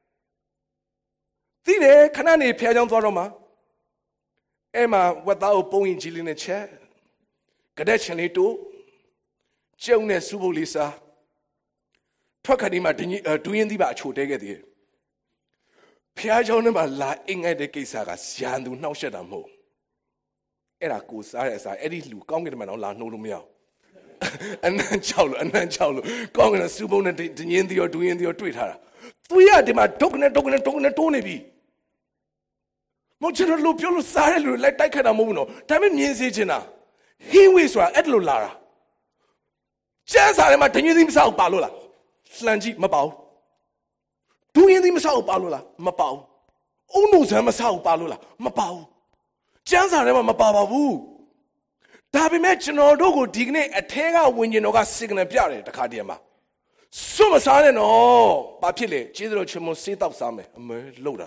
သိတယ်ခဏနေဖျားချောင်းသွားတော့မှအဲ့မှာဝတ်သားကိုပုံရင်ကြီးလေးနဲ့ချက်ကြတဲ့ချင်လေးတို့ကျုံနဲ့စူးပုတ်လေးစားထွက်ခါဒီမှာဒူးရင်သီးပါအချိုတဲခဲ့သေးတယ်ဖျားချောင်းနဲ့မှလာအိမ်ငိုက်တဲ့ကိစ္စကရန်သူနှောက်ရှက်တာမဟုတ်အဲ့ဒါကိုစားတဲ့အစားအဲ့ဒီလူကောင်းကင်တမန်တော်လာနှိုးလို့မရအောင်အနမ်းချောက်လို့ကောင်းကင်စူးပုတ်နဲ့ဒင်းရင်သီးရောဒူးရင်သီးရောတွေ့ထားတာသူရဒီမှာဒုက္ခနဲ့တိုးနေပြီမဟုတ်ကျွန်တော်လို့ပြောလို့စားရလို့လိုက်တိုက်ခတ်တာမဟုတ်ဘူးနော်ဒါပေမဲ့မြင်စေချင်တာဟင်းဝေးဆိုတာအဲ့လိုလာတာကျန်းစာထဲမှာဒင်းရင်သီးမစားဘူးပါလို့လားလှန်ကြည့်မပါဘူးဒူးရင်သီးမစားဘူးပါလို့လားမပါဘူးအုံနုံဆန်းမစားဘူးပါလို့လားမပါဘူးကျန်းစာထဲမှာမပါပါဘူးဒါပေမဲ့ကျွန်တော်တို့ကိုဒီကနေ့အထဲကဝิญဉ်တော်က signal ပြတယ်တခါတည်းမှာစွတ်မစားနဲ့နော်ဘာဖြစ်လဲကျေးဇူးတော်ချီးမွမ်းစေးတောက်စားမယ်အမဲလှုပ်တာ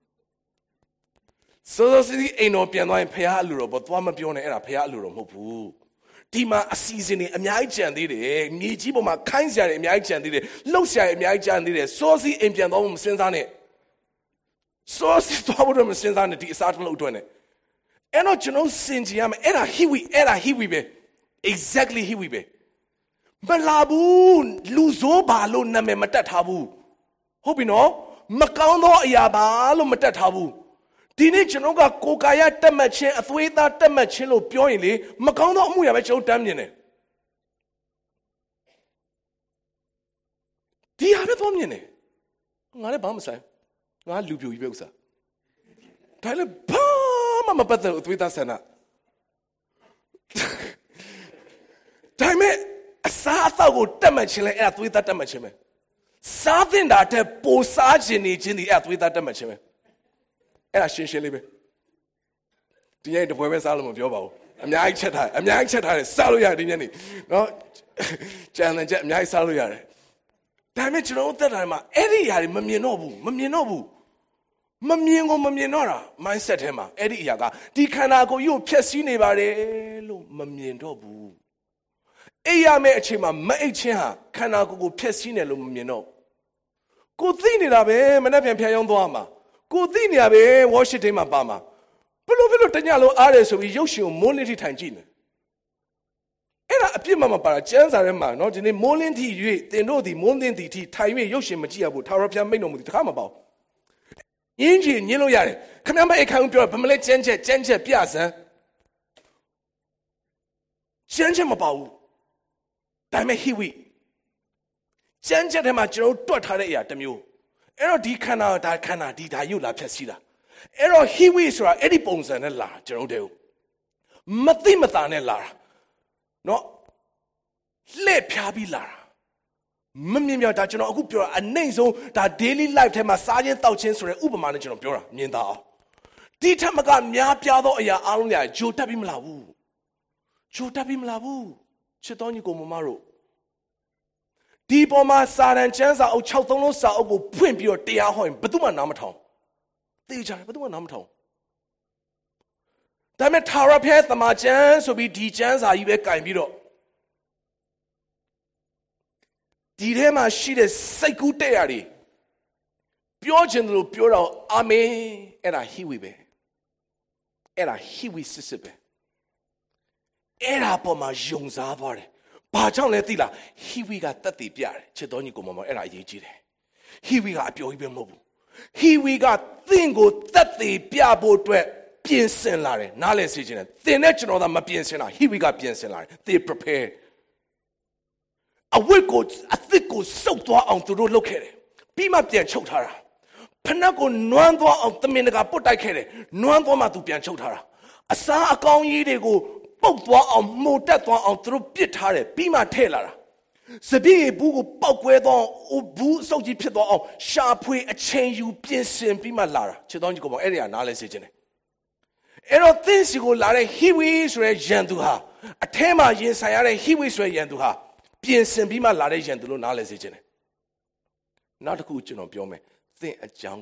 စောစီအိမ်တော်ပြန်သွားရင်ဖះအလူတော်ဘောသွားမပြောနဲ့အဲ့ဒါဖះအလူတော်မဟုတ်ဘူးဒီမှာအစီအစဉ်တွေအများကြီးကြံသေးတယ်မြေကြီးပေါ်မှာခိုင်းစရာတွေအများကြီးကြံသေးတယ်လှုပ်စရာတွေအများကြီးကြံသေးတယ်စောစီအိမ်ပြန်သွားဖို့မစင်စားနဲ့စောစီသွားဖို့မစင်စားနဲ့ဒီအစားတစ်လုံးအတွက်နဲ့အဲ့တော့ကျွန်တော်စင်ကြရမယ်အဲ့ဒါဟိဝိပဲ exactly ဟိဝိပဲမလာဘူးလူစိုးပါလို့နာမည်မတက်ထားဘူးဟုတ်ပြီနော်မကောင်းသောအရာပါလို့မတက်ထားဘူးဒီနေ့ကျွန်တော်ကကိုယ်ကာယတက်မှတ်ခြင်းအသွေးသားတက်မှတ်ခြင်းလို့ပြောရင်လေမကောင်းသောအမှုရာပဲကျွန်တော်တမ်းမြင်တယ်ဒီဟာပဲတော့မြင်တယ်ငါလည်းဘာမှမဆိုင်ငါလူပြိုကြီးပဲဥစ္စာဒါလည်းဘာမှမပတ်သက်အသွေးသားဆန္ဒဒါမဲ့အစားအသောက်ကိုတက်မှတ်ခြင်းလဲအဲ့ဒါသွေးသားတက်မှတ်ခြင်းပဲစားတဲ့တာတဲ့ပိုစားခြင်းနေခြင်းဒီအဲ့ဒါသွေးသားတက်မှတ်ခြင်းပဲအဲ့ဒါရှင်းလေးပဲဒီနေ့တပွဲပဲစားလို့မပြောပါဘူးအများကြီးချက်ထားတယ်စားလို့ရတယ်ဒီနေ့နော်ကြံတဲ့ချက်အများကြီးစားလို့ရတယ်ဒါပေမဲ့ကျွန်တော်သက်တာမှာအဲ့ဒီအရာတွေမမြင်တော့ဘူးမမြင်တော့တာ mindset ထဲမှာအဲ့ဒီအရာကဒီခန္ဓာကိုယ်ကြီးကိုဖျက်ဆီးနေပါတယ်လို့မမြင်တော့ဘူးအိပ်ရမယ့်အချိန်မှာမအိပ်ခြင်းဟာခန္ဓာကိုယ်ကိုဖျက်ဆီးနေလို့မမြင်တော့ကိုသိနေတာပဲမနေ့ပြန်ဖျက်ရောင်းသွားမှာကိုသိနေတာပဲ worship ထဲမှာပါမှာဘလို့တညလုံးအားတယ်ဆိုပြီးရုပ်ရှင်ကိုမိုးလင်းထိထိုင်ကြည့်နေအဲ့ဒါအပြစ်မှမပါတာကျမ်းစာထဲမှာနော်ဒီနေ့မိုးလင်းထိ၍တင်တို့သည်မိုးလင်းသည်ထိထိုင်၍ရုပ်ရှင်မကြည့်ရဘူးထာဝရဘုရားမိန့်တော်မူသည်တခါမှမပေါ့ညင်းချင်ညင်းလို့ရတယ်ခဏမအိတ်ခံပြောဗမလဲကျမ်းချက်ပြစမ်းကျမ်းချက်မပါဘူးဒါပေမဲ့ဟိဝိကျမ်းချက်ထဲမှာကျွန်တော်တွက်ထားတဲ့အရာတစ်မျိုးအဲ့တော့ဒီခန္ဓာဒီဓာယုလာဖြတ်စီးတာအဲ့တော့ဟိဝိဆိုတာအဲ့ဒီပုံစံနဲ့လာကျွန်တော်တို့မသိမသာနဲ့လာတာနော်လှည့်ဖြားပြီးလာတာမမြင်မြောက်ဒါကျွန်တော်အခုပြောတာအနှိမ့်ဆုံးဒါ daily life ထဲမှာစားခြင်းတောက်ခြင်းဆိုတဲ့ဥပမာနဲ့ကျွန်တော်ပြောတာမြင်သာအောင်ဒီထက်မကများပြားသောအရာအလုံးများဂျိုတက်ပြီးမလာဘူးချစ်တော်ညီကိုမမတို့ဒီပေါ်မှာစာရန်ကျမ်းစာအုပ်6 3လုံးစာအုပ်ကိုဖွင့်ပြီးတော့တရားဟောရင်ဘယ်သူမှနားမထောင်သိကြတယ်ဘယ်သူမှနားမထောင်ဒါပေမဲ့ထာဝရဘုရားသမ္မာကျမ်းဆိုပြီးဒီကျမ်းစာကြီးပဲကင်ပြီးတော့ဒီထဲမှာရှိတဲ့စိတ်ကူးတဲ့ရတွေပြောခြင်းလို့ပြောတော့အာမင်အဲ့ဒါဟိဝိပဲအဲ့ဒါဟိဝိစစ်ပဲအဲ့ဒါပေါ်မှာယုံစားသွားတယ်ဘာကြောင့်လဲသိလားဟိဝိကတက်တည်ပြတယ်ချစ်တော်ညီကိုမမအဲ့ဒါအရေးကြီးတယ်ဟိဝိကအပျော်ကြီးပဲမဟုတ်ဘူးဟိဝိကသင်ကိုတက်တည်ပြဖို့အတွက်ပြင်ဆင်လာတယ်နားလည်စေချင်တယ်သင်နဲ့ကျွန်တော်သာမပြင်ဆင်တာဟိဝိကပြင်ဆင်လာတယ် they prepare အဝတ်ကိုအသစ်ကိုစုပ်သွားအောင်သူတို့လုပ်ခဲ့တယ်ပြီးမှပြန်ချုပ်ထားတာဖနက်ကိုနွမ်းသွားအောင်သမင်တကာပုတ်တိုက်ခဲ့တယ်နွမ်းသွားမှသူပြန်ချုပ်ထားတာအစားအကောင်းကြီးတွေကိုပုတ်သွားအောင်မှုတ်တက်သွားအောင်သူတို့ပစ်ထားတယ်ပြီးမှထည့်လာတာစပည့်ဘူးကိုပောက်ကွဲသွားအောင်ဘူးအစုပ်ကြီးဖြစ်သွားအောင်ရှာဖွေအချိန်ယူပြင်ဆင်ပြီးမှလာတာချစ်တော်ကြီးကိုအဲ့ဒီဟာနားလဲစေခြင်းတယ်အဲ့တော့သင်စီကိုလာတဲ့ဟိဝိဆိုတဲ့ယန်သူဟာအထဲမှာရင်ဆိုင်ရတဲ့ဟိဝိဆိုတဲ့ယန်သူဟာပြင်ဆင်ပြီးမှလာတဲ့ယန်သူလို့နားလဲစေခြင်းတယ်နောက်တစ်ခုကျွန်တော်ပြောမယ်သင်အကြောင်းကို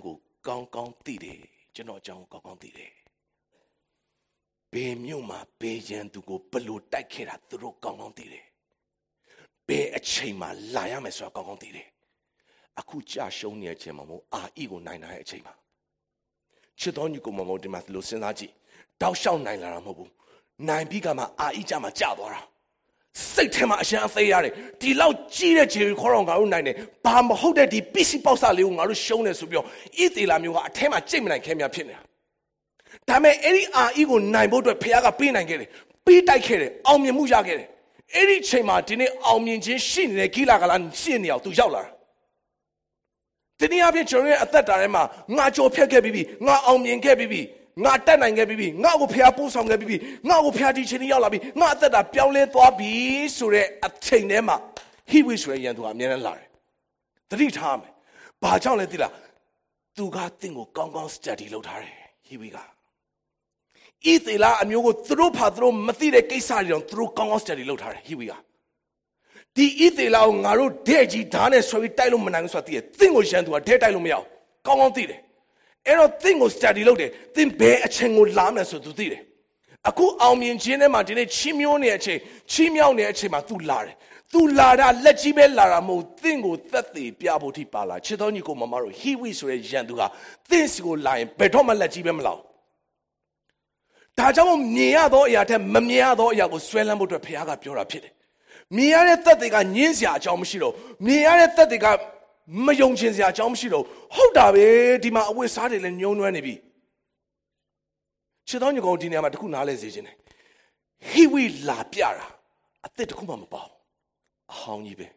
ကောင်းသိတယ်ကျွန်တော်အကြောင်းကောင်းသိတယ်ဘယ်မြို့မှာဘယ်ရန်သူကိုဘလို့တိုက်ခဲ့တာသူတို့ကောင်းသိတယ်ဘယ်အချိန်မှာလာရမယ်ဆိုတာကောင်းသိတယ်အခုကြာရှုံးနေတဲ့အချိန်မှာမို့အာအီကိုနိုင်လာတဲ့အချိန်မှာချစ်တော်ညီကိုမမို့ဒီမှာသလိုစဉ်းစားကြည့်တောက်လျှောက်နိုင်လာတာမဟုတ်ဘူးနိုင်ပြီးကမှအာအီကြမှာကြာသွားတာစိတ်ထဲမှာအရှမ်းအသေးရတယ်ဒီလောက်ကြီးတဲ့ဂျေရီခေါ်တော့ငါတို့နိုင်တယ်ဘာမဟုတ်တဲ့ဒီပစ္စည်းပေါက်စားလေးကိုငါတို့ရှုံးတယ်ဆိုပြီးတော့ဣသေလမျိုးကအထဲမှာကြိတ်မနိုင်ခဲများဖြစ်နေတာဒါပေမဲ့အဲ့ဒီအာအီကိုနိုင်ဖို့အတွက်ဖခင်ကပေးနိုင်ခဲ့တယ်ပေးတိုက်ခဲ့တယ်အောင်မြင်မှုရခဲ့တယ်အဲ့ဒီချိန်မှာဒီနေ့အောင်မြင်ခြင်းရှိနေတဲ့ဂိလာကလာရှိနေအောင်သူရောက်လာတာဒီနေ့အပြင်ကျွန်တော်ရဲ့အသက်တာထဲမှာငါကြော်ဖြတ်ခဲ့ပြီးငါအောင်မြင်ခဲ့ပြီးငါတက်နိုင်ခဲ့ပြီးငါ့ကိုဖခင်ပို့ဆောင်ခဲ့ပြီးငါ့ကိုဖခင်ဒီချိန်ရောက်လာပြီးငါအသက်တာပြောင်းလဲသွားပြီဆိုတဲ့အချိန်ထဲမှာဟိဝိဆိုတဲ့ယန်သူကအမြဲတမ်းလာတယ်သတိထားမယ်ဘာကြောင့်လဲသိလားသူကသင်ကိုကောင်းကောင်း study လုပ်ထားတယ်ဟိဝိကဣသေလအမျိုးကိုသူတို့ဖာသူတို့မသိတဲ့ကိစ္စတွေတော့သူတို့ကောင်းကောင်း study လုပ်ထားတယ်ဟိဝိကဒီဣသေလကိုငါတို့တဲ့ကြီးဓာတ်နဲ့ဆွဲပြီးတိုက်လို့မနိုင်ဘူးဆိုတာသိတယ်သင်ကိုရန်သူကတဲ့တိုက်လို့မရအောင်ကောင်းကောင်းသိတယ်အဲ့တော့သင်ကို study လုပ်တယ်သင်ဘယ်အချိန်ကိုလာမယ်ဆိုသူသိတယ်အခုအောင်မြင်ခြင်းထဲမှာဒီနေ့ချီးမြှောက်နေတဲ့အချိန်ချီးမြှောက်နေတဲ့အချိန်မှာ तू လာတယ် तू လာတာလက်ကြီးပဲလာတာမဟုတ်သင်ကိုသက်သေပြဖို့ထိပါလာချစ်တော်ညီကိုမမတို့ဟိဝိဆိုတဲ့ရန်သူကသင်စီကိုလာရင်ဘယ်တော့မှလက်ကြီးပဲမလောက်ဒါကြောင့်မြင်ရသောအရာထက်မမြင်ရသောအရာကိုဆွဲလန်းဖို့အတွက်ဘုရားကပြောတာဖြစ်တယ်မြင်ရတဲ့သက်သေကညင်းစရာအကြောင်းမရှိတော့မြင်ရတဲ့သက်သေကမယုံချင်စရာအကြောင်းမရှိတော့ဟုတ်တာပဲဒီမှာအဝတ်စားတွေလည်းညှိုးနွမ်းနေပြီချစ်တော်ညီကောင်ဒီနေရာမှာတခုနားလဲစေခြင်းတယ်ဟိဝိလာပြတာအသက်တခုမှမပေါ့အဟောင်းကြီးပဲ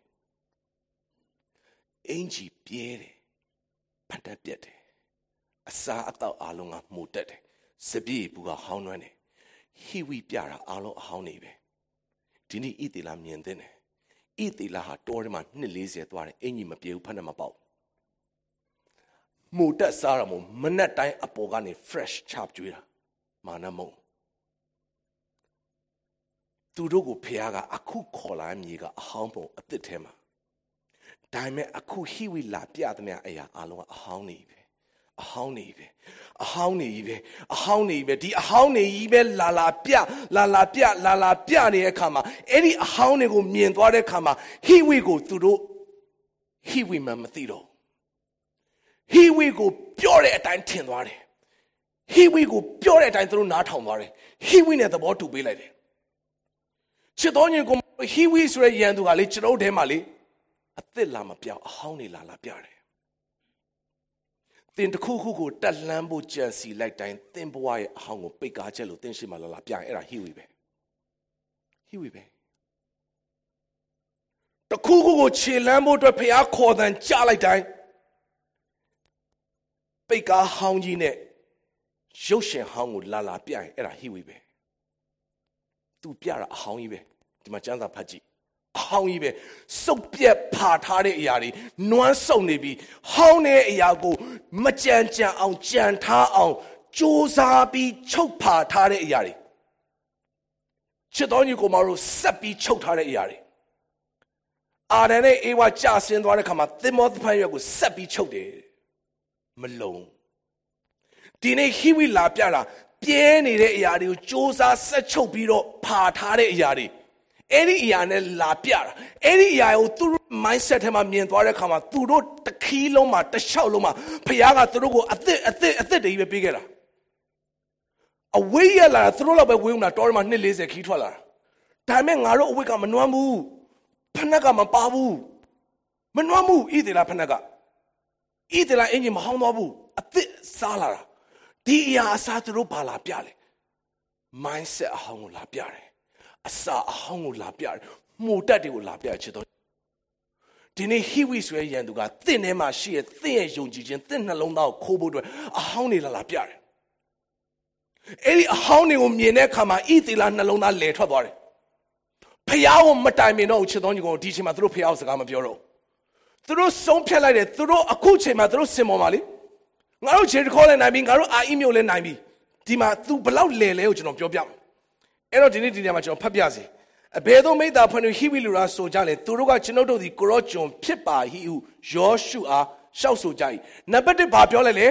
အင်ကြီးပြဲတယ်ဖတ်တတ်ပြတ်တယ်အစားအသောက်အားလုံးကမှုတက်တယ်စပြည့်ဘူးကဟောင်းနွမ်းတယ်ဟိဝိပြတာအားလုံးအဟောင်းနေပဲဒီနေ့ဣသေလမြင်တဲ့ဣသေလဟာတောထဲမှာ240သွားတယ်အင်ကြီးမပြေဘူးဖတ်တတ်မပေါ့မှုတက်စားရမို့မနက်တိုင်းအပေါ်ကနေ fresh ချပ်ကျွေးတာမာနမုံသူတို့ကိုဖခင်ကအခုခေါ်လာမြေကအဟောင်းပုံအသစ်ထဲမှာဒါပေမဲ့အခုဟိဝိလာပြသမျှအရာအလုံးကအဟောင်းနေပြီအဟောင်းနေပြီအဟောင်းနေပြီအဟောင်းနေပြီဒီအဟောင်းနေကြီးပဲလာပြနေတဲ့အခါမှာအဲ့ဒီအဟောင်းတွေကိုမြင်သွားတဲ့အခါမှာဟိဝိကိုသူတို့ဟိဝိမှမသိတော့ဟိဝိကိုပြောတဲ့အတိုင်းထင်သွားတယ်ဟိဝိကိုပြောတဲ့အတိုင်းသူတို့နားထောင်သွားတယ်ဟိဝိနဲ့သဘောတူပေးလိုက်တယ်ချစ်တော်ညီကိုဟိဝိဆိုတဲ့ယန်သူကလေကျွန်တော်တို့ထဲမှာလေအသစ်လာမပြောင်းအဟောင်းနေလာပြတယ်သင်တစ်ခုခုကိုတက်လှမ်းဖို့ကြံစီလိုက်တိုင်းသင်ဘဝရဲ့အဟောင်းကိုပိတ်ကားချက်လို့သင်ရှိမှလာပြရင်အဲ့ဒါဟိဝိပဲတစ်ခုခုကိုခြေလှမ်းဖို့အတွက်ဖျားခေါ်တန်ကြားလိုက်တိုင်းပိတ်ကားဟောင်းကြီးနဲ့ရုပ်ရှင်ဟောင်းကိုလာပြရင်အဲ့ဒါဟိဝိပဲသူပြတာအဟောင်းကြီးပဲဒီမှာကျမ်းစာဖတ်ကြည့်အဟောင်းကြီးပဲစုပ်ပြက်ဖာထားတဲ့အရာတွေနွမ်းဆုပ်နေပြီးဟောင်းတဲ့အရာကိုမကြံအောင်ကြံထားအောင်ကြိုးစားပြီးချုပ်ဖာထားတဲ့အရာတွေချစ်တော်ညီကိုမတို့ဆက်ပြီးချုပ်ထားတဲ့အရာတွေအာဒန်နဲ့အေဝါကြာဆင်းသွားတဲ့ခါမှာသင်္ဘောသဖန်ရွက်ကိုဆက်ပြီးချုပ်တယ်မလုံးဒီနေ့ဟိဝိလာပြတာပြဲနေတဲ့အရာတွေကိုစ조사ဆက်ချုပ်ပြီးတော့ဖာထားတဲ့အရာတွေအဲ့ဒီအရာနဲ့လာပြတာအဲ့ဒီအရာကိုသူတို့ mindset ထဲမှာမြင်သွားတဲ့အခါမှာသူတို့တစ်ခီးလုံးမှာတစ်လျှောက်လုံးမှာဖခင်ကသူတို့ကိုအသက်တည်းပဲပေးခဲ့တာအဝေးရလာသူတို့တော့ပဲဝေးဦးတာတော်ရမှာ240ခီးထွက်လာတာဒါပေမဲ့ငါတို့အဝေးကမနှွမ်းဘူးဖနက်ကမပါဘူးမနှွမ်းဘူးဣသေလဖနက်ကဣသေလအင်ကြီးမဟောင်းသွားဘူးအသက်စားလာတာဒီအရာအစားသူတို့ဘာလာပြလဲ mindset အဟောင်းကိုလာပြတယ်အစာအဟောင်းကိုလာပြတယ်မှုတက်တွေကိုလာပြချစ်တော့ဒီနေ့ဟိဝိဆိုတဲ့ယန်သူကသင်ထဲမှာရှိရဲ့သင်ရဲ့ယုံကြည်ခြင်းသင်နှလုံးသားကိုခိုးဖို့အတွက်အဟောင်းတွေလာပြတယ်အဲ့ဒီအဟောင်းတွေကိုမြင်တဲ့အခါမှာဣသေလနှလုံးသားလဲထွက်သွားတယ်ဖျားကိုမတိုင်မင်တော့ချစ်တော်ညီကောင်ဒီချိန်မှာသူတို့ဖျားကိုစကားမပြောတော့သူတို့ဆုံးဖြတ်လိုက်တယ်သူတို့အခုချိန်မှာသူတို့စင်ပေါ်မှာလေငါတို့ဂျေရီခေါလည်းနိုင်ပြီငါတို့အာအီမျိုးလည်းနိုင်ပြီဒီမှာ तू ဘလောက်လဲကိုကျွန်တော်ပြောပြမယ်အဲ့တော့ဒီနေ့ဒီနေရာမှာကျွန်တော်ဖတ်ပြစီအဘယ်သို့မိသားဖွင့်ဟိဝိလူရာဆိုကြလေသူတို့ကကျွန်ုပ်တို့ဒီကိုရောကျွန်ဖြစ်ပါဟိဟုယောရှုအားရှောက်ဆိုကြ၏နံပါတ်1ဘာပြောလဲလေ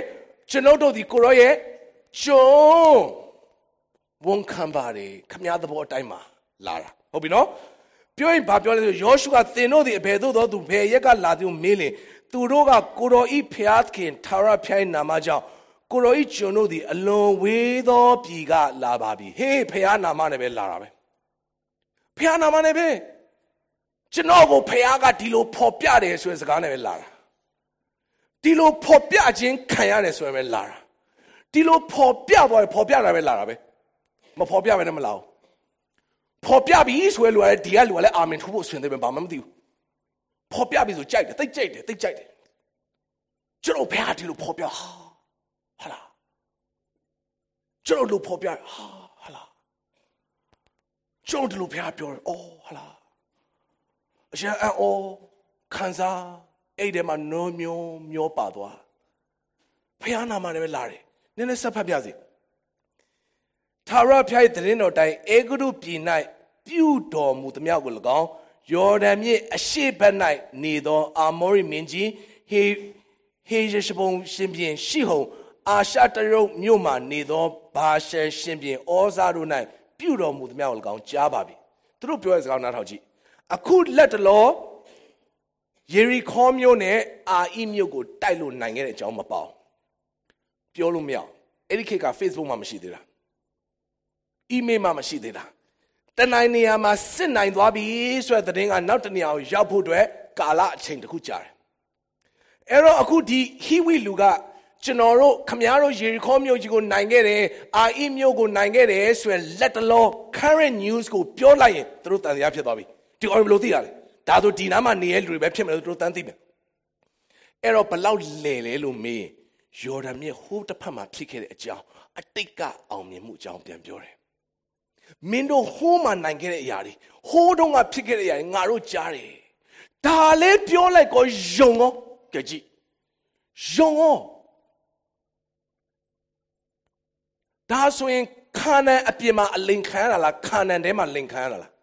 ကျွန်တော်တို့ဒီကိုရောရဲ့ကျွန်ဝန်ခံပါတယ်ခမည်းသဘောအတိုင်းမှာလာတာဟုတ်ပြီနော်ပြောရင်ဘာပြောလဲဆိုယောရှုကသင်တို့ဒီအဘယ်သို့သောသူဘယ်ရက်ကလာသူမေးလင်သူတို့ကကိုရောဤဖျားခင်ထာဝရဖျား၏နာမကြောင့်ကိုရောဤကျွန်တို့ဒီအလွန်ဝေးသောပြည်ကလာပါပြီဟေးဖျားနာမနဲ့ပဲလာတာပဲဖျားနာမနဲ့ပဲကျွန်တော်ကိုဖျားကဒီလိုဖော်ပြတယ်ဆိုတဲ့စကားနဲ့ပဲလာတာဒီလိုဖော်ပြခြင်းခံရတယ်ဆိုရင်ပဲလာတာဒီလိုဖော်ပြသွားတယ်ဖော်ပြတာပဲလာတာပဲမဖော်ပြပဲနဲ့မလာဘူးဖော်ပြပြီးဆိုရလူကလည်းဒီကလူကလည်းအာမင်ထူဖို့ဆွင်သေးပဲဘာမှမသိဘူးဖော်ပြပြီးဆိုကြိုက်တယ်သိကြိုက်တယ်ကျွန်တော်ဖျားဒီလိုဖော်ပြဟာလားကျွန်တော်လူဖော်ပြဟာလားကျွန်တော်ဒီလိုဖျားပြောတယ်အော်ဟာလားအရှင်အော်ခံစားအဲ့ဒီမှာနှမျောပါသွားဖျားနာမနဲ့ပဲလာတယ်နည်းနည်းဆက်ဖတ်ပြစီထာဝရဘုရား၏တရင်တော်တိုင်းအေဂရုပြည်၌ပြုတော်မူသမျှကို၎င်းယော်ဒန်မြစ်အရှေ့ဘက်၌နေသောအာမောရိမင်းကြီးဟေယရှဘုန်ရှင်ပြန်ရှိဟုံအာရှတရုတ်မြို့မှနေသောဘာရှန်ရှင်ပြန်ဩဇာတို့၌ပြုတော်မူသမျှကို၎င်းကြားပါပြီသူတို့ပြောတဲ့စကားနားထောင်ကြည့်အခုလက်တလောယေရီခေါမြို့နဲ့အာဣမြို့ကိုတိုက်လို့နိုင်ခဲ့တဲ့အကြောင်းမပေါ့ပြောလို့မရအဲ့ဒီခေတ်က Facebook မှာမရှိသေးတာemail မှာမရှိသေးတာတနိုင်နေရာမှာစစ်နိုင်သွားပြီဆိုတဲ့သတင်းကနောက်တနေရာကိုရောက်ဖို့အတွက်ကာလအချိန်တစ်ခုကြာတယ်အဲ့တော့အခုဒီဟိဝိလူကကျွန်တော်တို့ခမည်းတော်ယေရီခေါမြို့ကြီးကိုနိုင်ခဲ့တယ်အာဣမြို့ကိုနိုင်ခဲ့တယ်ဆိုရင်လက်တလော current news ကိုပြောလိုက်ရင်သူတို့တန်တရားဖြစ်သွားပြီဒီအော်ဘယ်လိုသိရလဲဒါဆိုဒီနားမှာနေတဲ့လူတွေပဲဖြစ်မယ်လို့သူတို့တန်းသိမယ်အဲ့တော့ဘလောက်လဲလဲလို့မေးယော်ဒန်မြစ်ဟိုးတစ်ဖက်မှာဖြစ်ခဲ့တဲ့အကြောင်းအတိတ်ကအောင်မြင်မှုအကြောင်းပြန်ပြောတယ်မင်းတို့ဟိုးမှနိုင်ခဲ့တဲ့အရာတွေဟိုးတုန်းကဖြစ်ခဲ့တဲ့အရာတွေငါတို့ကြားတယ်ဒါလည်းပြောလိုက်ကောယုံရောကြည့်ယုံရောဒါဆိုရင်ခါနန်အပြင်မှာအလိန်ခံရတာလားခါနန်ထဲမှာလိန်ခံရတာလား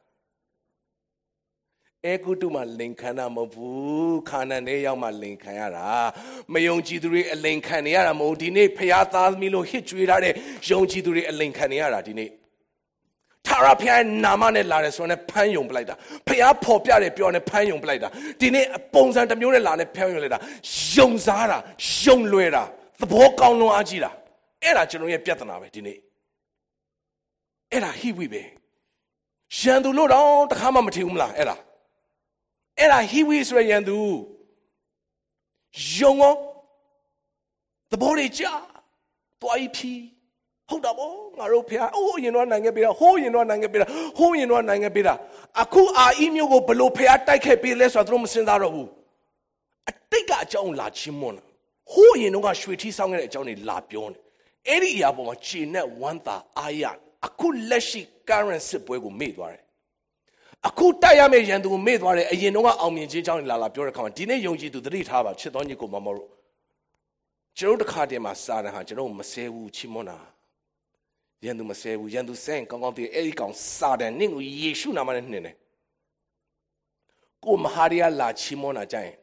အေဂုတုမှာလိန်ခံတာမဟုတ်ဘူးခါနန်ထဲရောက်မှလိန်ခံရတာမယုံကြည်သူတွေအလိန်ခံနေရတာမဟုတ်ဒီနေ့ဖျားသားသမီးလို့ဟစ်ကြွေးထားတဲ့ယုံကြည်သူတွေအလိန်ခံနေရတာဒီနေ့ထာဝရဘုရားနာမနဲ့လာတယ်ဆိုတော့ဖမ်းယုံပလိုက်တာဖျားဖော်ပြတယ်ပြောတယ်ဖမ်းယုံပလိုက်တာဒီနေ့ပုံစံတစ်မျိုးနဲ့လာတယ်ဖမ်းယုံလိုက်တာယုံစားတာယုံလွယ်တာသဘောကောင်းလွန်အားကြီးတာအဲ့ဒါကျွန်တော်ရဲ့ပြဿနာပဲဒီနေ့အဲ့ဒါဟိဝိပဲရန်သူလို့တော့တခါမှမထင်ဘူးမလားအဲ့ဒါဟိဝိဆိုရရန်သူယုံရောသဘောတွေကြာတွားဖြီးဟုတ်တာပေါ့ငါတို့ဖះအိုးရင်တော့နိုင်ငံပေးတာဟိုးရင်တော့နိုင်ငံပေးတာအခုအာဣမျိုးကိုဘလို့ဖះတိုက်ခဲ့ပေးလဲဆိုတော့သူတို့မစင်စားတော့ဘူးအတိတ်ကအကြောင်းလာချင်းမွန်းဟိုးရင်တော့ရွှေထီးဆောင်ခဲ့တဲ့အကြောင်းတွေလာပြောနေအဲ့ဒီအရာပေါ်မှာခြေနဲ့ဝမ်းသာအားရအခုလက်ရှိ current စစ်ပွဲကိုမေ့သွားတယ်အခုတိုက်ရမယ့်ရန်သူကိုမေ့သွားတယ်အရင်တော့အောင်မြင်ခြင်းအကြောင်းတွေလာပြောတဲ့ခါမှာဒီနေ့ယုံကြည်သူသတိထားပါချစ်တော်ညီကိုမမောတို့ကျွန်တော်တခါတည်းမှာစာတယ်ဟာကျွန်တော်မဆဲဘူးချီးမွမ်းတာရန်သူမဆဲဘူးရန်သူဆဲရင်ကောင်းကောင်းသိအဲ့ဒီကောင်စာတယ်နင့်ကိုယေရှုနာမနဲ့နှင်တယ်ကိုမဟာရီယာလာချီးမွမ်းတာကြရင်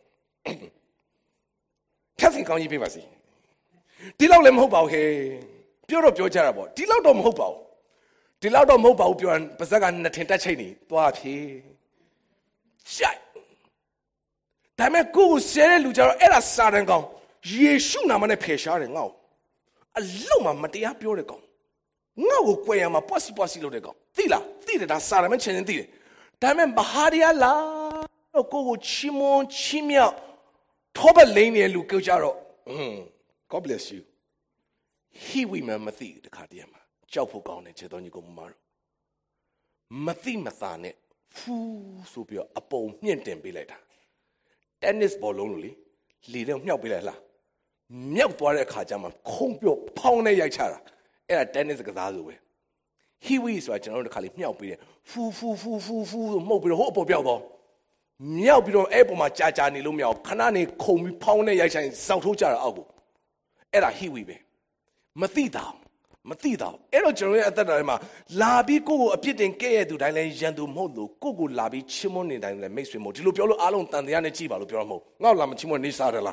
ခက်စင်ကောင်းကြီးပြပါစေဒီလောက်လည်းမဟုတ်ပါဘူးဟဲ့ပြောတော့ပြောကြတာပေါ့ဒီလောက်တော့မဟုတ်ပါဘူးပြောရင်ပါဇက်ကနှစ်ထင်တက်ချိတ်နေသွားဖြေရှိုက်ဒါမဲ့ကိုဆဲတဲ့လူကြတော့အဲ့ဒါစာတန်ကောင်ယေရှုနာမနဲ့ဖယ်ရှားတယ်ငါ့ကိုအလုံးမတရားပြောတဲ့ကောင်ငါ့ကိုကြွယ်ရမှာပွားစီလုပ်တဲ့ကောင်သိလားသိတယ်ဒါစာတန်မဲ့ချင်းသိတယ်ဒါမဲ့မဟာရီယာလာတော့ကိုချီးမွမ်းချီးမြှောက်ထောပတ်လိမ့်နေတဲ့လူကြောက်ကြတော့God bless you ဟိဝိမမသိတခါတည်းမှာကြောက်ဖို့ကောင်းတယ်ခြေတော်ညီကိုမမတို့မသိမသာနဲ့ဖူးဆိုပြီးတော့အပုံမြင့်တင်ပေးလိုက်တာtennis ball လုံးလို့လေတော့မြှောက်ပေးလိုက်လားမြောက်သွားတဲ့အခါကျမှခုံပြော့ဖောင်းနဲ့ရိုက်ချတာအဲ့ဒါ tennis ကစားဆိုပဲဟိဝိဆိုတာကျွန်တော်တို့တစ်ခါလေးမြှောက်ပေးတယ်ဖူးမှုတ်ပြီးတော့ဟိုအပေါ်ပြောက်တော့မြောက်ပြီးတော့အဲ့ပေါ်မှာကြာနေလို့မရအောင်ခဏနေခုံပြီးဖောင်းနဲ့ရိုက်ဆိုင်စောက်ထိုးကြတာအောက်ကိုအဲ့ဒါဟိဝိပဲမသိတာအဲ့တော့ကျွန်တော်ရဲ့အသက်တာထဲမှာလာပြီးကိုယ့်ကိုအပြစ်တင်ကဲ့ရဲ့သူတိုင်းလည်းရန်သူမဟုတ်လို့ကိုယ့်ကိုလာပြီးချီးမွမ်းနေတိုင်းလည်းမိတ်ဆွေမဟုတ်ဒီလိုပြောလို့အားလုံးတန်တရားနဲ့ကြည်ပါလို့ပြောတော့မဟုတ်ငါ့လာမချီးမွမ်းနေစားတယ်လား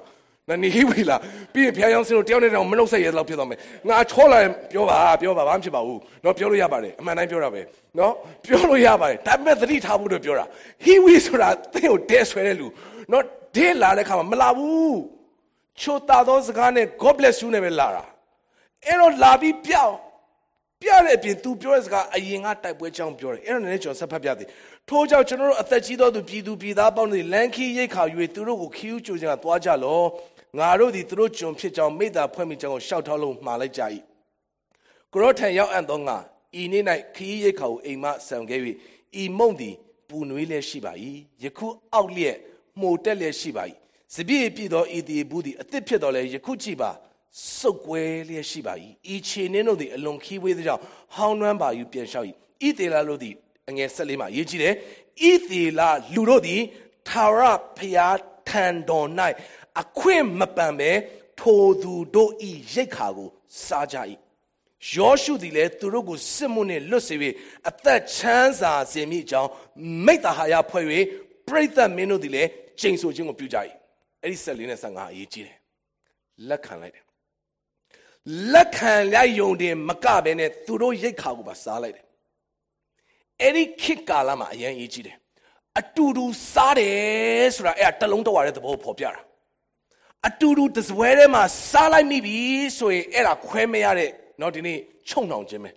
那你以为啦？比平阳时候掉那张门楼塞也老皮到没？俺错了，表吧，俺去吧乌，那表了哑巴嘞，蛮难表了呗，喏，表了哑巴，但没自己差不多表了。以为说啦，都有带出来的路，那带来的看嘛，没拉乌，就大多是看呢，God bless you 那边拉啦，然后拉比表那边都表是个，哎呀，俺带不讲表了，然后人家叫啥拍表的。拖着ကျွန်တော်တို့အသက်ကြီးသောသူပြည်သူပြည်သားပေါင်းတို့လမ်းခီးရိတ်ခါ၍သူတို့ကိုခီးဥကြိုခြင်းကတွားကြလောငါတို့သည်သူတို့ကျွန်ဖြစ်ကြောင်းမိသားဖွဲ့မိကြောင်းကိုရှောက်ထောက်လို့မှားလိုက်ကြ၏ကိုရောထံရောက်အံ့သောငါဤနေ့၌ခီးရိတ်ခါကိုအိမ်မှဆံခဲ့၍ဤမုံသည်ပူနွေးလျက်ရှိပါ၏ယခုအောက်လျက်မှုန်တက်လျက်ရှိပါ၏စပြည့်ပြည့်သောဤသည်ဘူးသည်အသစ်ဖြစ်တော်လဲယခုကြည့်ပါစုပ်ကွဲလျက်ရှိပါ၏ဤခြေနှင်းတို့သည်အလွန်ခီးဝေးသောကြောင့်ဟောင်းနှွမ်းပါ၍ပြန်လျှောက်၏ဤတေလာတို့သည်အငယ်14မှာရေးကြည့်တယ်ဤသီလာလူတို့သည်ထာဝရဘုရားထံတော်၌အခွင့်မပန်ပဲထိုသူတို့ဤရိတ်ခါကိုစားကြ၏ယောရှုသည်လည်းသူတို့ကိုစစ်မှုနှင့်လွတ်စေ၍အသက်ချမ်းသာစေမည်အကြောင်းမိဿဟာယဖွဲ့၍ပရိသတ်မင်းတို့သည်လည်းကျိန်ဆိုခြင်းကိုပြုကြ၏အဲ့ဒီ14နဲ့15အရေးကြီးတယ်လက်ခံလိုက်တယ်လက်ခံလိုက်ယုံတယ်မကဘဲနဲ့သူတို့ရိတ်ခါကိုပါစားလိုက်တယ်အဲ့ဒီခေတ်ကာလမှာအရင်ရေးကြည့်တယ်အတူတူစားတယ်ဆိုတာအဲ့ဒါတလုံးတော့ရတဲ့သဘောပေါ်ပြတာအတူတူတစွဲထဲမှာစားလိုက်မိပြီဆိုရင်အဲ့ဒါခွဲမရတဲ့တော့ဒီနေ့ချုံနှောင်ခြင်းပဲ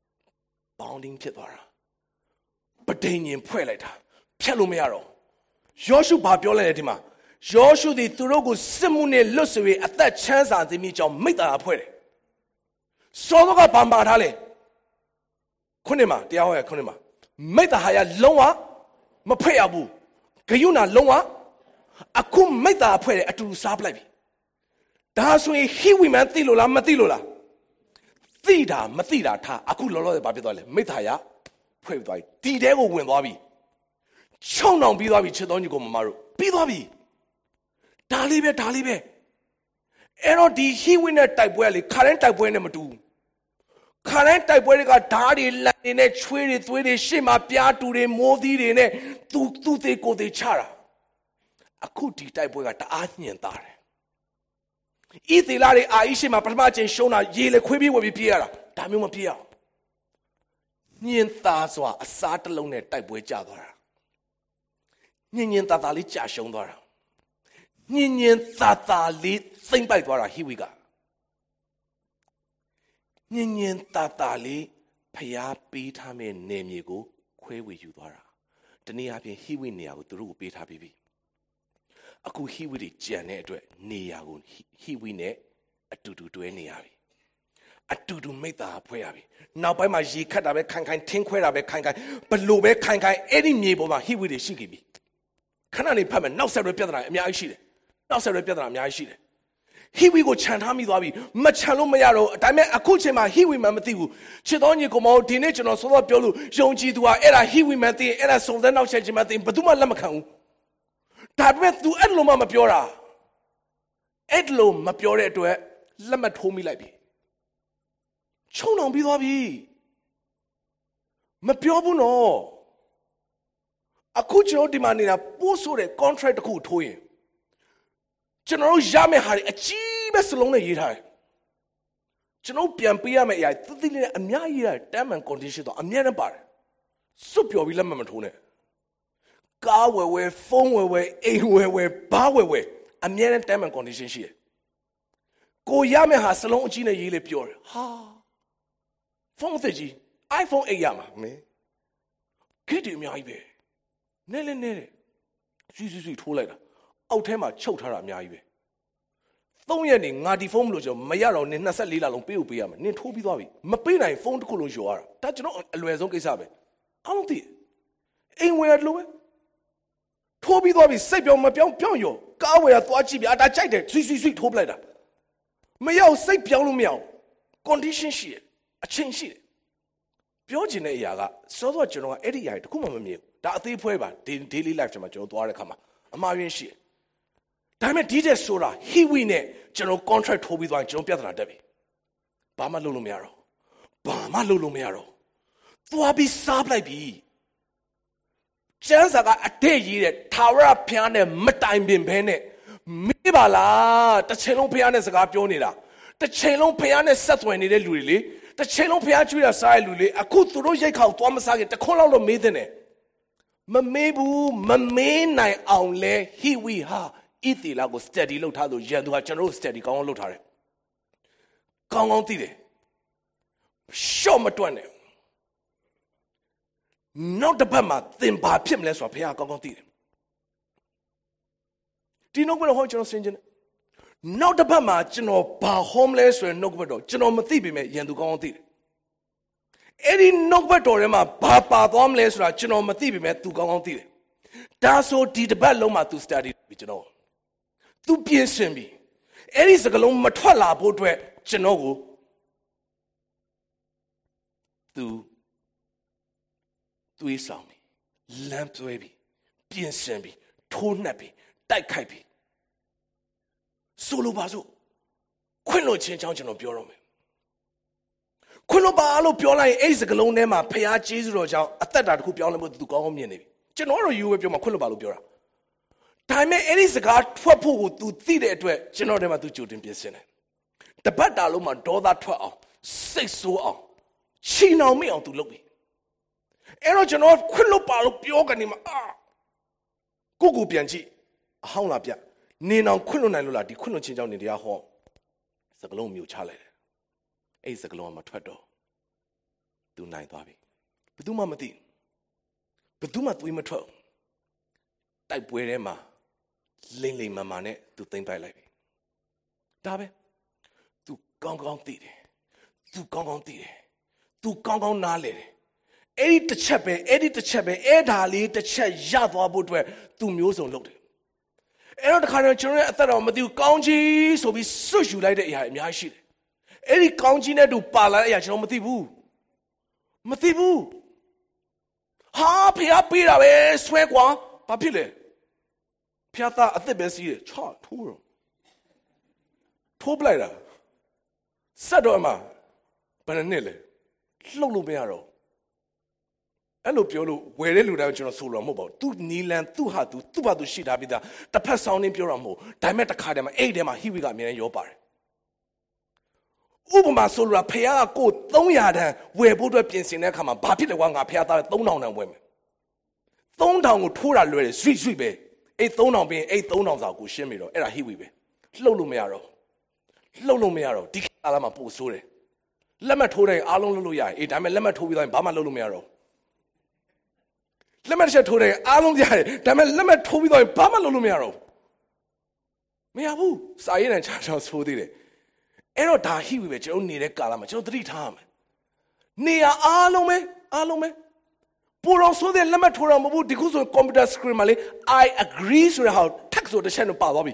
bounding ဖြစ်သွားတာပဋိညာဉ်ဖွဲ့လိုက်တာဖြတ်လို့မရတော့ယောရှုဘာပြောလိုက်လဲဒီမှာယောရှုသည်သူတို့ကိုစစ်မှုနဲ့လွတ်ဆွေအသက်ချမ်းသာစေမိကြောင်းမိဿဟာယဖွဲ့တယ်စောစောကဗန်ပါထားလဲခုနှစ်မှာတရားဟောရခုနှစ်မှာမိဿဟာယလုံးဝမဖွဲ့ရဘူးဂယုဏလုံးဝအခုမိဿဟာဖွဲ့တယ်အတူတူစားပလိုက်ပြီဒါဆိုရင်ဟိဝိမန်သိလို့လားမသိလို့လားသိတာမသိတာထားအခုလောလောဆယ်ဘာဖြစ်သွားလဲမိဿဟာယဖွဲ့သွားပြီဒီတဲကိုဝင်သွားပြီချုံနှောင်ပြီးသွားပြီချစ်တော်ညီကိုမမတို့ပြီးသွားပြီဒါလေးပဲအဲ့တော့ဒီဟိဝိနဲ့တိုက်ပွဲကလေခါတိုင်းတိုက်ပွဲနဲ့မတူခါတိုင်းတိုက်ပွဲတွေကဓာတ်တွေလန့်နေနဲ့ချွေးတွေသွေးတွေရှေ့မှာပြားတူတွေမိုးသီးတွေနဲ့သူ့သေးကိုယ်သေးချတာအခုဒီတိုက်ပွဲကတအားညင်သားတယ်ဤသီလာတွေအာအိရှေ့မှာပထမအချိန်ရှုံးတာရေလေခွေးပြေးဝယ်ပြီးပြေးရတာဒါမျိုးမပြေးရအောင်ညင်သားစွာအစားတစ်လုံးနဲ့တိုက်ပွဲကျသွားတာညင်သားလေးကြာရှုံးသွားတာညင်သားလေးစိမ့်ပိုက်သွားတာဟိဝိကညင်သားလေးဖျားပေးထားမဲ့နေမြေကိုခွဲဝေယူသွားတာတနည်းအားဖြင့်ဟိဝိနေရာကိုသူတို့ကိုပေးထားပြီးပြီအခုဟိဝိတွေကြံတဲ့အတွက်နေရာကိုဟိဝိနဲ့အတူတူတွဲနေရပြီအတူတူမိဿဟာဖွဲ့ရပြီနောက်ပိုင်းမှာရေခတ်တာပဲခိုင်ထင်းခွဲတာပဲခိုင်ဘလို့ပဲခိုင်အဲ့ဒီမြေပေါ်မှာဟိဝိတွေရှိခဲ့ပြီခဏနေဖတ်မယ်နောက်ဆက်တွဲပြဿနာအများကြီးရှိတယ်ဟိဝိကိုခြံထားမိသွားပြီမခြံလို့မရတော့ဒါပေမဲ့အခုချိန်မှာဟိဝိမှမသိဘူးချစ်တော်ညီကိုမောဒီနေ့ကျွန်တော်စောစောပြောလို့ယုံကြည်သူဟာအဲ့ဒါဟိဝိမှသိရင်အဲ့ဒါစုံစမ်းနောက်ဆက်ခြင်းမှသိရင်ဘယ်သူမှလက်မခံဘူးဒါပေမဲ့ तू အဲ့လိုမှမပြောတာအဲ့လိုမပြောတဲ့အတွက်လက်မထိုးမိလိုက်ပြီချုံနှောင်ပြီးသွားပြီမပြောဘူးနော်အခုကျွန်တော်ဒီမှာနေတာပို့ဆိုတဲ့ contract တစ်ခုထိုးရင်ကျွန်တော်ရမယ့်ဟာတွေအကြီးပဲစလုံးနဲ့ရေးထားတယ်ကျွန်တော်ပြန်ပေးရမယ့်အရာသတိလေးနဲ့အများကြီးရတယ် term and condition တော့အများနဲ့ပါတယ်စွတ်ပြော်ပြီးလက်မထိုးနဲ့ကားဝယ်ဖုန်းဝယ်အိမ်ဝယ်ဘားဝယ်အများနဲ့ term and condition ရှိတယ်ကိုရမယ့်ဟာစလုံးအကြီးနဲ့ရေးလေပြောတယ်ဟာဖုန်းအသစ်ကြီး iPhone 8ရမှာမင်းခက်တယ်အများကြီးပဲနဲဆွီထိုးလိုက်တာအောက်ထဲမှာချုပ်ထားတာအများကြီးပဲ3ရက်နေငါဒီဖုန်းမလို့ကျွန်တော်မရတော့နေ24လလုံးပေးရမယ်နင်ထိုးပြီးသွားပြီမပေးနိုင်ဖုန်းတစ်ခုလုံးလျှော်ရတာဒါကျွန်တော်အလွယ်ဆုံးကိစ္စပဲအားလုံးသိအိမ်ဝယ်လို့ပဲထိုးပြီးသွားပြီစိတ်ပြောင်းမပြောင်းရောကားဝယ်ရသွားကြည့်ပြီဒါကြိုက်တယ်ဆွီထိုးပလိုက်တာမရောက်စိတ်ပြောင်းလို့မရအောင် condition ရှိတယ်အချိန်ရှိတယ်ပြောချင်တဲ့အရာကစောစောကျွန်တော်ကအဲ့ဒီအရာတခုမှမမြင်ဘူးဒါအသေးဖွဲပါ daily life မှာကျွန်တော်သွားတဲ့ခါမှာအမှားယွင်းရှိတယ်ဒါပေမဲ့ဒီတဲ့ဆိုတာဟိဝိနဲ့ကျွန်တော် contract ထိုးပြီးသွားရင်ကျွန်တော်ပြဿနာတက်ပြီဘာမှလုပ်လို့မရတော့သွားပြီးစားပလိုက်ပြီကျမ်းစာကအတဲ့ရေးတဲ့ထာဝရဘုရားနဲ့မတိုင်ပင်ဘဲနဲ့မေးပါလားတစ်ချိန်လုံးဖခင်နဲ့စကားပြောနေတာတစ်ချိန်လုံးဖခင်နဲ့ဆက်သွယ်နေတဲ့လူတွေလေတစ်ချိန်လုံးဖခင်ကြွေးတာစားရလူလေအခုသူတို့ရိတ်ခါကိုသွားမစားခင်တခွန်းလောက်တော့မေးတဲ့နဲ့မမေးဘူးမမေးနိုင်အောင်လဲဟိဝိဟာဣသီလကို study လုပ်ထားလို့ရန်သူကကျွန်တော်တို့ study ကောင်းအောင်လုပ်ထားတယ်ကောင်းကောင်းသိတယ်ရှော့မတွက်နဲ့နောက်တစ်ပတ်မှာသင်ဘာဖြစ်မလဲဆိုတာဘုရားကောင်းကောင်းသိတယ်ဒီနှုတ်ကပတ်တော်ဟောကျွန်တော်ဆင်ခြင်တယ်နောက်တစ်ပတ်မှာကျွန်တော်ဘာဟောမလဲဆိုရင်နှုတ်ကပတ်တော်ကျွန်တော်မသိပေမဲ့ရန်သူကောင်းကောင်းသိတယ်အဲ့ဒီနှုတ်ကပတ်တော်ထဲမှာဘာပါသွားမလဲဆိုတာကျွန်တော်မသိပေမဲ့သူကောင်းကောင်းသိတယ်ဒါဆိုဒီတစ်ပတ်လုံးမှာ तू study ပြီကျွန်တော် तू ပြင်ဆင်ပြီအဲ့ဒီစကားလုံးမထွက်လာဖို့အတွက်ကျွန်တော်ကို तू သွေးဆောင်ပြီလမ်းသွဲပြီပြင်ဆင်ပြီထိုးနှက်ပြီတိုက်ခိုက်ပြီဆိုလိုပါစို့ခွင့်လို့ချင်းချောင်းကျွန်တော်ပြောတော့မယ်ခွင့်လို့ပါလို့ပြောလိုက်ရင်အဲ့ဒီစကားလုံးထဲမှာဖျားကျေးဇူးတော်ကြောင့်အသက်တာတစ်ခုပြောင်းလဲဖို့ तू ကောင်းကောင်းမြင်နေပြီကျွန်တော်တော့ယူဝဲပြောမှာခွင့်လို့ပါလို့ပြောတာဒါပေမဲ့အဲ့ဒီစကားထွက်ဖို့ကို तू သိတဲ့အတွက်ကျွန်တော်ထဲမှာ तू ကြိုတင်ပြင်ဆင်တယ်တပတ်တာလုံးမှာဒေါသထွက်အောင်စိတ်ဆိုးအောင်ချီနှောင်မိအောင် तू လုပ်ပြီအဲ့တော့ကျွန်တော်ခွင့်လို့ပါလို့ပြောကနေမှာကိုပြန်ကြည့်အဟောင်းလာပြနေအောင်ခွင့်လို့နိုင်လို့လားဒီခွင့်လို့ချင်းကြောင့်နေတရားဟောစကလုံးမျိုးချလိုက်တယ်အဲ့စကလုံးကမထွက်တော့ तू နိုင်သွားပြီဘယ်သူမှမသိဘယ်သူမှသွေးမထွက်တိုက်ပွဲထဲမှာလိမ့်လိမ့်မာမာနဲ့ तू သိမ့်ပိုက်လိုက်ပြီဒါပဲ तू ကောင်းကောင်းသိတယ် तू ကောင်းကောင်းသိတယ် तू ကောင်းကောင်းနားလေတယ်အဲ့ဒီတစ်ချက်ပဲအဲ့ဒါလေးတစ်ချက်ရသွားဖို့အတွက် तू မျိုးစုံလုပ်တယ်အဲ့တော့တခါတော့ကျွန်တော်ရဲ့အသက်တော်မသိဘူးကောင်းကြီးဆိုပြီးစွတ်ယူလိုက်တဲ့အရာအများကြီးရှိတယ်အဲ့ဒီကောင်းကြီးနဲ့တူပါလာတဲ့အရာကျွန်တော်မသိဘူးဟာဖျားပေးတာပဲဆွဲကွာဘာဖြစ်လဲဖျားသားအသက်ပဲစီးတယ်ချော့ထိုးပလိုက်တာဆက်တော့မှဘယ်နှစ်လဲလှုပ်လို့မရတော့အဲ့လိုပြောလို့ဝယ်တဲ့လူတိုင်းကျွန်တော်ဆိုတော့မဟုတ်ပါဘူးသူနီလန်သူ့ဟာသူ့ဘာသူရှိထားပြီးသားတစ်ဖက်ဆောင်းနေပြောတာမဟုတ်ဒါပေမဲ့တစ်ခါတည်းမှာအဲ့ဒီထဲမှာဟိဝိကအမြဲတမ်းရောပါတယ်ဥပမာဆိုလိုတာဖះကကို300တန်ဝယ်ဖို့အတွက်ပြင်ဆင်တဲ့အခါမှာဘာဖြစ်လဲကွာငါဖះသား3000တန်ဝယ်မယ်3000ကိုထိုးတာလွယ်တယ်ဆွိပဲအဲ့3000ပြင်အဲ့3000စာကိုရှင်းပြီတော့အဲ့ဒါဟိဝိပဲလှုပ်လို့မရတော့ဒီကာလမှာပို့ဆိုးတယ်လက်မှတ်ထိုးတိုင်းအားလုံးလှုပ်လို့ရတယ်အေးဒါပေမဲ့လက်မှတ်ထိုးပြီးတော့ဘာမှလှုပ်လို့မရတော့လက်မှတ်ချက်ထိုးတယ်အားလုံးရတယ်ဒါပေမဲ့လက်မှတ်ထိုးပြီးတော့ဘာမှလုပ်လို့မရတော့မရဘူးစာရေးနဲ့ချာချောင်းဆိုးသေးတယ်အဲ့တော့ဒါဟိဝိပဲကျွန်တော်နေတဲ့ကာလမှာကျွန်တော်သတိထားရမယ်နေရအားလုံးပဲပူတော်ဆိုတဲ့လက်မှတ်ထိုးတာမဟုတ်ဘူးဒီခုဆိုကွန်ပျူတာစကရင်မှာလေ I agree ဆိုတဲ့ဟာ text ဆိုတဲ့ချက်နဲ့ပါသွားပြီ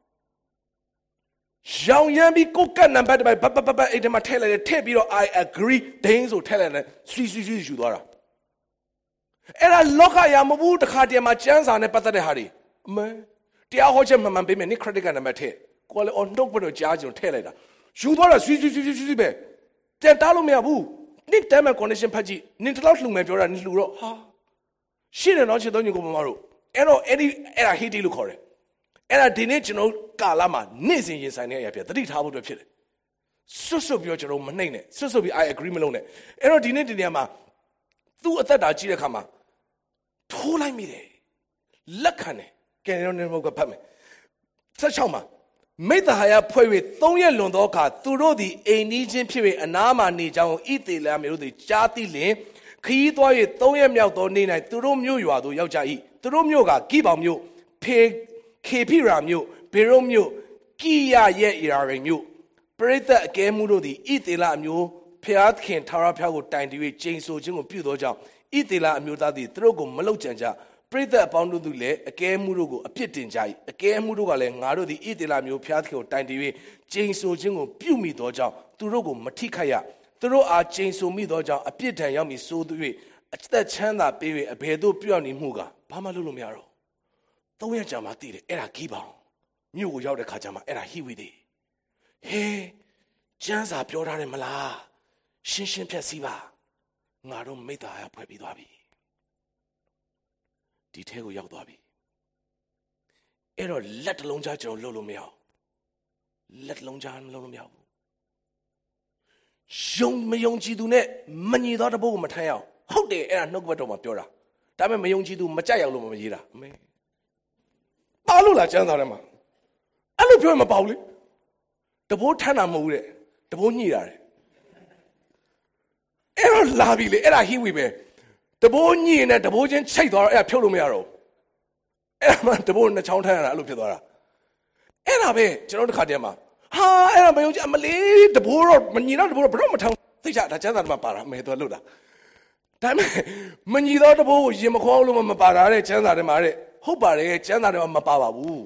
ရောင်ရမ်းပြီးကိုကတ်နံပါတ်တစ်ပိုက်ဘတ်အဲ့ဒီမှာထည့်လိုက်တယ်ထည့်ပြီးတော့ I agree ဒင်းဆိုထည့်လိုက်တယ်ဆွီယူသွားတာအဲ့ဒါလောကရမဘူးတခါတည်းမှာကျမ်းစာနဲ့ပတ်သက်တဲ့ဟာတွေအမေတရားဟောချက်မှန်ပေးမယ်နိခရစ်ကနံပါတ်ထည့်ကိုလည်းအော်နှုတ်ဘတ်တော့ကြားကြုံထည့်လိုက်တာယူသွားတာဆွီပဲပြန်တားလို့မရဘူးနိတမ်းမဲ့ condition ဖတ်ကြည့်နင်တလောက်လှူမယ်ပြောတာနင်လှူတော့ဟာရှင်းတယ်နော်ချစ်တော်ညီကိုမမတို့အဲ့တော့အဲ့ဒါဟိတိလို့ခေါ်တယ်အဲ့ဒါဒီနေ့ကျွန်တော်ကာလမှာနေ့စဉ်ရင်ဆိုင်နေရပြသတိထားဖို့အတွက်ဖြစ်တယ်ဆွတ်ပြီးတော့ကျွန်တော်မနှိမ့်နဲ့ဆွတ်ပြီး I agree မလုပ်နဲ့အဲ့တော့ဒီနေ့ဒီနေရာမှာသူ့အသက်တာကြီးတဲ့ခါမှာထိုးလိုက်မိတယ်လက်ခံတယ်ကဲတော့နေမဟုတ်ကဖတ်မယ်16မှာမိဿဟာယဖွဲ့၍3ရက်လွန်သောအခါသူတို့သည်အိမ်နီးချင်းဖြစ်၍အနားမှနေကြောင်းဣသေလမျိုးတို့သည်ကြားသိလျှင်ခရီးသွား၍3ရက်မြောက်သောနေ့၌သူတို့မြို့ရွာသို့ရောက်ကြ၏သူတို့မြို့ကကိဗောင်မြို့ခေဖိရာမြို့ဘေရုမြို့ကိယရဲ့ဣရာရိမ်မြို့ပရိသတ်အကဲမှုတို့သည်ဣသေလမျိုးဖျားသခင်ထာဝရဘုရားကိုတိုင်တည်၍ကျိန်ဆိုခြင်းကိုပြုသောကြောင့်ဣသေလအမျိုးသားသည်သူတို့ကိုမလောက်ကြံကြပရိသတ်အပေါင်းတို့သည်လည်းအကဲမှုတို့ကိုအပြစ်တင်ကြ၏အကဲမှုတို့ကလည်းငါတို့သည်ဣသေလမျိုးဖျားသခင်ကိုတိုင်တည်၍ကျိန်ဆိုခြင်းကိုပြုမိသောကြောင့်သူတို့ကိုမထိခိုက်ရသူတို့အားကျိန်ဆိုမိသောကြောင့်အပြစ်ဒဏ်ရောက်မည်ဆိုသူ၍အသက်ချမ်းသာပေး၍အဘယ်သို့ပြောင်းနေမှုကဘာမှလုပ်လို့မရတော့3ရက်ကြာမှသိတယ်အဲ့ဒါကိဗောင်မြို့ကိုရောက်တဲ့ခါကျမှအဲ့ဒါဟိဝိသေးဟေးကျမ်းစာပြောထားတယ်မလားရှင်းဖြတ်စည်းပါငါတို့မိဿဟာယဖွဲ့ပြီးသွားပြီဒီထဲကိုရောက်သွားပြီအဲ့တော့လက်တစ်လုံးကြားကျွန်တော်လှုပ်လို့မရဘူးလက်တစ်လုံးကြားမလှုပ်လို့မရဘူးယုံမယုံကြည်သူနဲ့မညီသောတပုတ်ကိုမထမ်းရအောင်ဟုတ်တယ်အဲ့ဒါနှုတ်ကပတ်တော်မှာပြောတာဒါပေမဲ့မယုံကြည်သူမကြိုက်အောင်လို့မရေးတာအမေပါလို့လားကျမ်းစာထဲမှာအဲ့လိုပြောရင်မပါဘူးလေတပိုးထမ်းတာမဟုတ်ဘူးတဲ့တပိုးညှိတာတဲ့အဲ့တော့လာပြီလေအဲ့ဒါဟိဝိပဲတပိုးညှိနေတပိုးချင်းချိတ်သွားတော့အဲ့ဒါဖြုတ်လို့မရတော့အဲ့ဒါမှတပိုးနှစ်ချောင်းထမ်းရတာအဲ့လိုဖြစ်သွားတာအဲ့ဒါပဲကျွန်တော်တို့တစ်ခါတည်းမှာဟာအဲ့ဒါမယုံကြည်အမလေးတပိုးတော့မညီတော့တပိုးတော့ဘယ်တော့မထမ်းသိချဒါကျမ်းစာထဲမှာပါတာမဲသွားလို့တာဒါပေမဲ့မညီတော့တပိုးကိုရင်မခေါအောင်လို့မပါတာတဲ့ကျမ်းစာထဲမှာတဲ့ဟုတ်ပါတယ်ကျမ်းစာထဲမှာမပါပါဘူး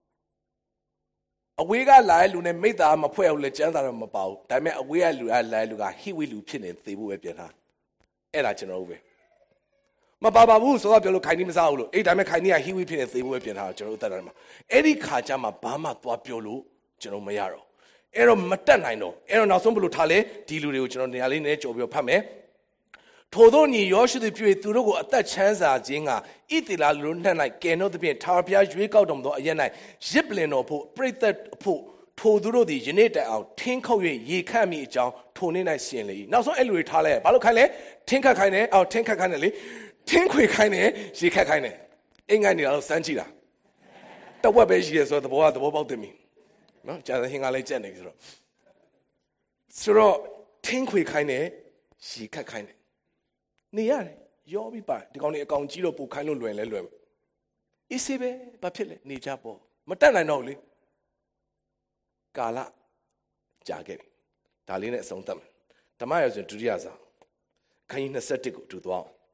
အဝေးကလာတဲ့လူနဲ့မိသားမဖွဲ့အောင်လဲကျမ်းစာထဲမှာမပါဘူးဒါပေမဲ့အဝေးကလူကလာတဲ့လူကဟိဝိလူဖြစ်နေသေဖို့ပဲပြန်ထားအဲ့ဒါကျွန်တော်တို့ပဲမပါပါဘူးဆိုတော့ပြောလို့ခိုင်နီးမစားဘူးလို့အဲ့ဒါပေမဲ့ခိုင်နီးကဟိဝိဖြစ်နေသေဖို့ပဲပြန်ထားကျွန်တော်တို့တက်တာမှာအဲ့ဒီခါကျမှဘာမှသွားပြောလို့ကျွန်တော်မရတော့အဲ့တော့မတက်နိုင်တော့အဲ့တော့နောက်ဆုံးဘယ်လိုထားလဲဒီလူတွေကိုကျွန်တော်နေရာလေးနဲ့ကြော်ပြီးဖတ်မယ်ထိုသောညီယောရှုသည်ပြု၍သူတို့ကိုအသက်ချမ်းသာခြင်းကဣသရေလလူတို့၌ကယ်နှုတ်သဖြင့်ထာဝရဘုရားရွေးကောက်တော်မူသောအရက်၌ရစ်ပလင်တော်ဖို့ပရိသတ်ဖို့ထိုသူတို့သည်ယနေ့တိုင်အောင်ထင်းခုတ်၍ရေခတ်မိအကြောင်းထိုနေ့၌ရှင်လေ၏နောက်ဆုံးအဲ့လူတွေထားလဲဘာလို့ခိုင်းလဲထင်းခတ်ခိုင်းတယ်အော်ထင်းခတ်ခိုင်းတယ်လေထင်းခွေခိုင်းတယ်ရေခတ်ခိုင်းတယ်အင်္ဂိုင်းနေတာတော့စမ်းကြည့်တာတဝက်ပဲရှိရဆိုတော့သဘောပေါက်တယ်မင်းနော်ကြာဟင်္ဂါလေးကြက်နေဆိုတော့ထင်းခွေခိုင်းတယ်ရေခတ်ခိုင်းတယ်နေရတယ်ရောပြီးပါဒီကောင်လေးအကောင်ကြီးတော့ပူခိုင်းလို့လွယ်လဲလွယ်အေးစေးပဲဘာဖြစ်လဲနေကြပေါ့မတက်နိုင်တော့ဘူးလေကာလကြာခဲ့ပြီဒါလေးနဲ့အဆုံးသတ်မယ်ဓမ္မရာဇဝင်ဒုတိယစာခန်းကြီး21ကိုတူသွားအောင်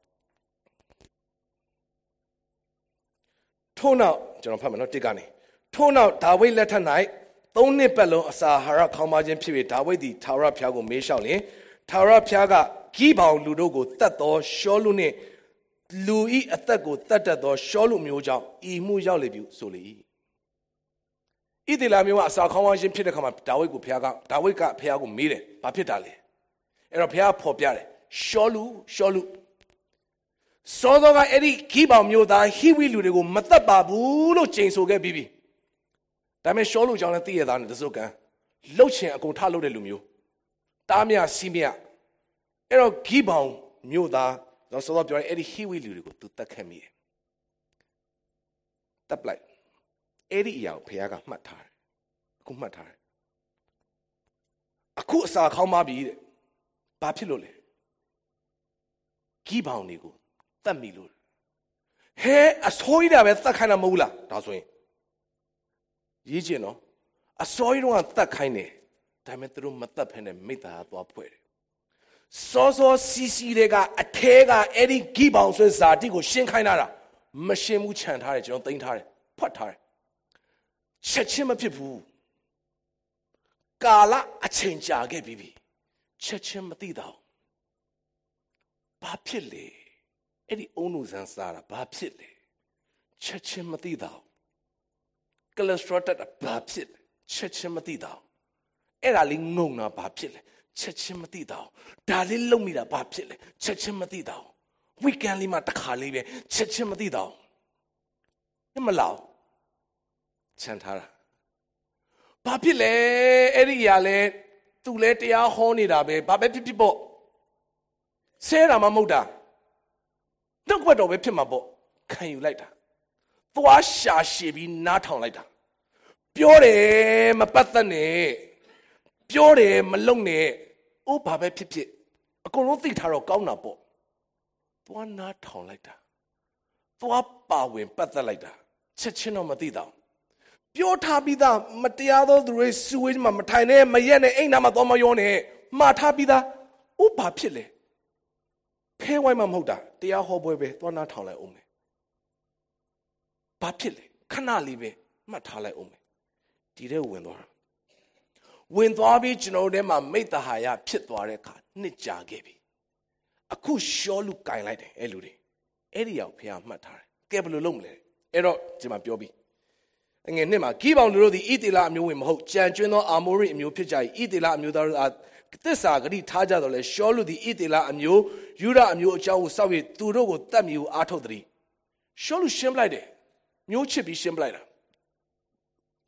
ထို့နောက်ကျွန်တော်ဖတ်မယ်နော်တစ်ကနေထို့နောက်ဒါဝိဒ်လက်ထက်၌3နှစ်ပတ်လုံးအစာအာဟာရခေါင်းပါခြင်းဖြစ်ပြီးဒါဝိဒ်သည်ထာဝရဘုရားကိုမေးလျှောက်လျင်ထာဝရဘုရားကဂိဗောင်လူတို့ကိုတတ်သောရှောလုနှင့်လူဤအသက်ကိုတတ်တတ်သောရှောလုမျိုးကြောင့်ဤမှုရောက်လေပြီဆိုလေ၏ဣသရေလမျိုးကအစာခေါင်းပါခြင်းဖြစ်တဲ့ခါမှာဒါဝိဒ်ကဘုရားကိုမေးတယ်ဘာဖြစ်တာလဲအဲ့တော့ဘုရားဖော်ပြတယ်ရှောလုစောစောကအဲ့ဒီဂိဗောင်မျိုးသားဟိဝိလူတွေကိုမတတ်ပါဘူးလို့ကျိန်ဆိုခဲ့ပြီးဒါပေမဲ့ရှောလုကြောင့်လည်းသိရသားနဲ့တစုံကလှုပ်ချင်အကုန်ထလှုပ်တဲ့လူမျိုးတားမြစီးမြအဲ့တော့ဂိဗောင်မြို့သားတော့စောစောပြောရင်အဲ့ဒီဟိဝိလူတွေကိုသူတတ်ခဲ့မိတယ်တပ်လိုက်အဲ့ဒီအရာကိုဘုရားကမှတ်ထားတယ်အခုမှတ်ထားတယ်အခုအစာခေါင်းပါပြီတဲ့ဘာဖြစ်လို့လဲဂိဗောင်တွေကိုတတ်မိလို့ဟဲအစိုးရတာပဲတတ်ခိုင်းတာမဟုတ်လားဒါဆိုရင်ရေးချင်နော်အစိုးရတော့တတ်ခိုင်းတယ်ဒါပေမဲ့သူတို့မတတ်ဖ ೇನೆ မိသားသွားဖွဲ့တယ်စောစောစီတွေကအထဲကအဲ့ဒီဂိဗောင်ဆွဲဇာတိကိုရှင်းခိုင်းတာမရှင်းဘူးခြံထားတယ်ကျွန်တော်သိမ်းထားတယ်ဖတ်ထားတယ်ချက်ချင်းမဖြစ်ဘူးကာလအချိန်ကြာခဲ့ပြီချက်ချင်းမသိတော့ဘာဖြစ်လဲအဲ့ဒီအုံနုဇန်စားတာဘာဖြစ်လဲချက်ချင်းမသိတော့ကလက်စထရောတက်တာဘာဖြစ်လဲချက်ချင်းမသိတော့အဲ့ဒါလေးငုံတာဘာဖြစ်လဲချက်ချင်းမသိတော့ဒါလေးလုံမိတာဘာဖြစ်လဲချက်ချင်းမသိတော့ဝီကန်လေးမှာတစ်ခါလေးပဲချက်ချင်းမသိတော့မလောက်ချန်ထားတာဘာဖြစ်လဲအဲ့ဒီအရာလဲသူလဲတရားဟောနေတာပဲဘာပဲဖြစ်ပေါ့ဆဲတာမှမဟုတ်တာနှုတ်ကပတ်တော်ပဲဖြစ်မှာပေါ့ခံယူလိုက်တာသွားရှာရှည်ပြီးနားထောင်လိုက်တာပြောတယ်မပတ်သက်နဲ့ပြောတယ်မလုံနဲ့အိုးဘာပဲဖြစ်အကုန်လုံးသိထားတော့ကောင်းတာပေါ့သွားနားထောင်လိုက်တာသွားပါဝင်ပတ်သက်လိုက်တာချက်ချင်းတော့မသိတော့ပြောထားပြီးသားမတရားသောသူတွေစုဝေးမှာမထိုင်နဲ့မရက်နဲ့အိမ်နာမှာသွားမရောနဲ့မှားထားပြီးသားအိုးဘာဖြစ်လဲဖဲဝိုင်းမှာမဟုတ်တာတရားဟောပွဲပဲသွားနားထောင်လိုက်အောင်မယ်ဘာဖြစ်လဲခဏလေးပဲမှတ်ထားလိုက်အောင်မယ်ဒီတဲ့ဝင်သွားပြီးကျွန်တော်တို့ထဲမှာမိတ္တဟာယဖြစ်သွားတဲ့အခါနှစ်ကြာခဲ့ပြီအခုရှောလူကင်လိုက်တယ်အဲ့လူတွေအဲ့ဒီရောက်ဖះမှတ်ထားတယ်ကဲဘယ်လိုလုပ်မလဲအဲ့တော့ဒီမှာပြောပြီးငယ်နှစ်မှာဂိဗောင်လူတို့သည်ဣသရေလအမျိုးဝင်မဟုတ်ကြံကျွန်းသောအာမောရိအမျိုးဖြစ်ကြ၏ဣသရေလအမျိုးသားတို့အားသစ္စာဂတိထားကြတော့လေရှောလူသည်ဣသရေလအမျိုးယူဒအမျိုးအကြောင်းကိုစောက်၍သူတို့ကိုတတ်မြူအားထုတ်သည်ရှောလူရှင်းပလိုက်တယ်မျိုးချစ်ပြီးရှင်းပလိုက်တာ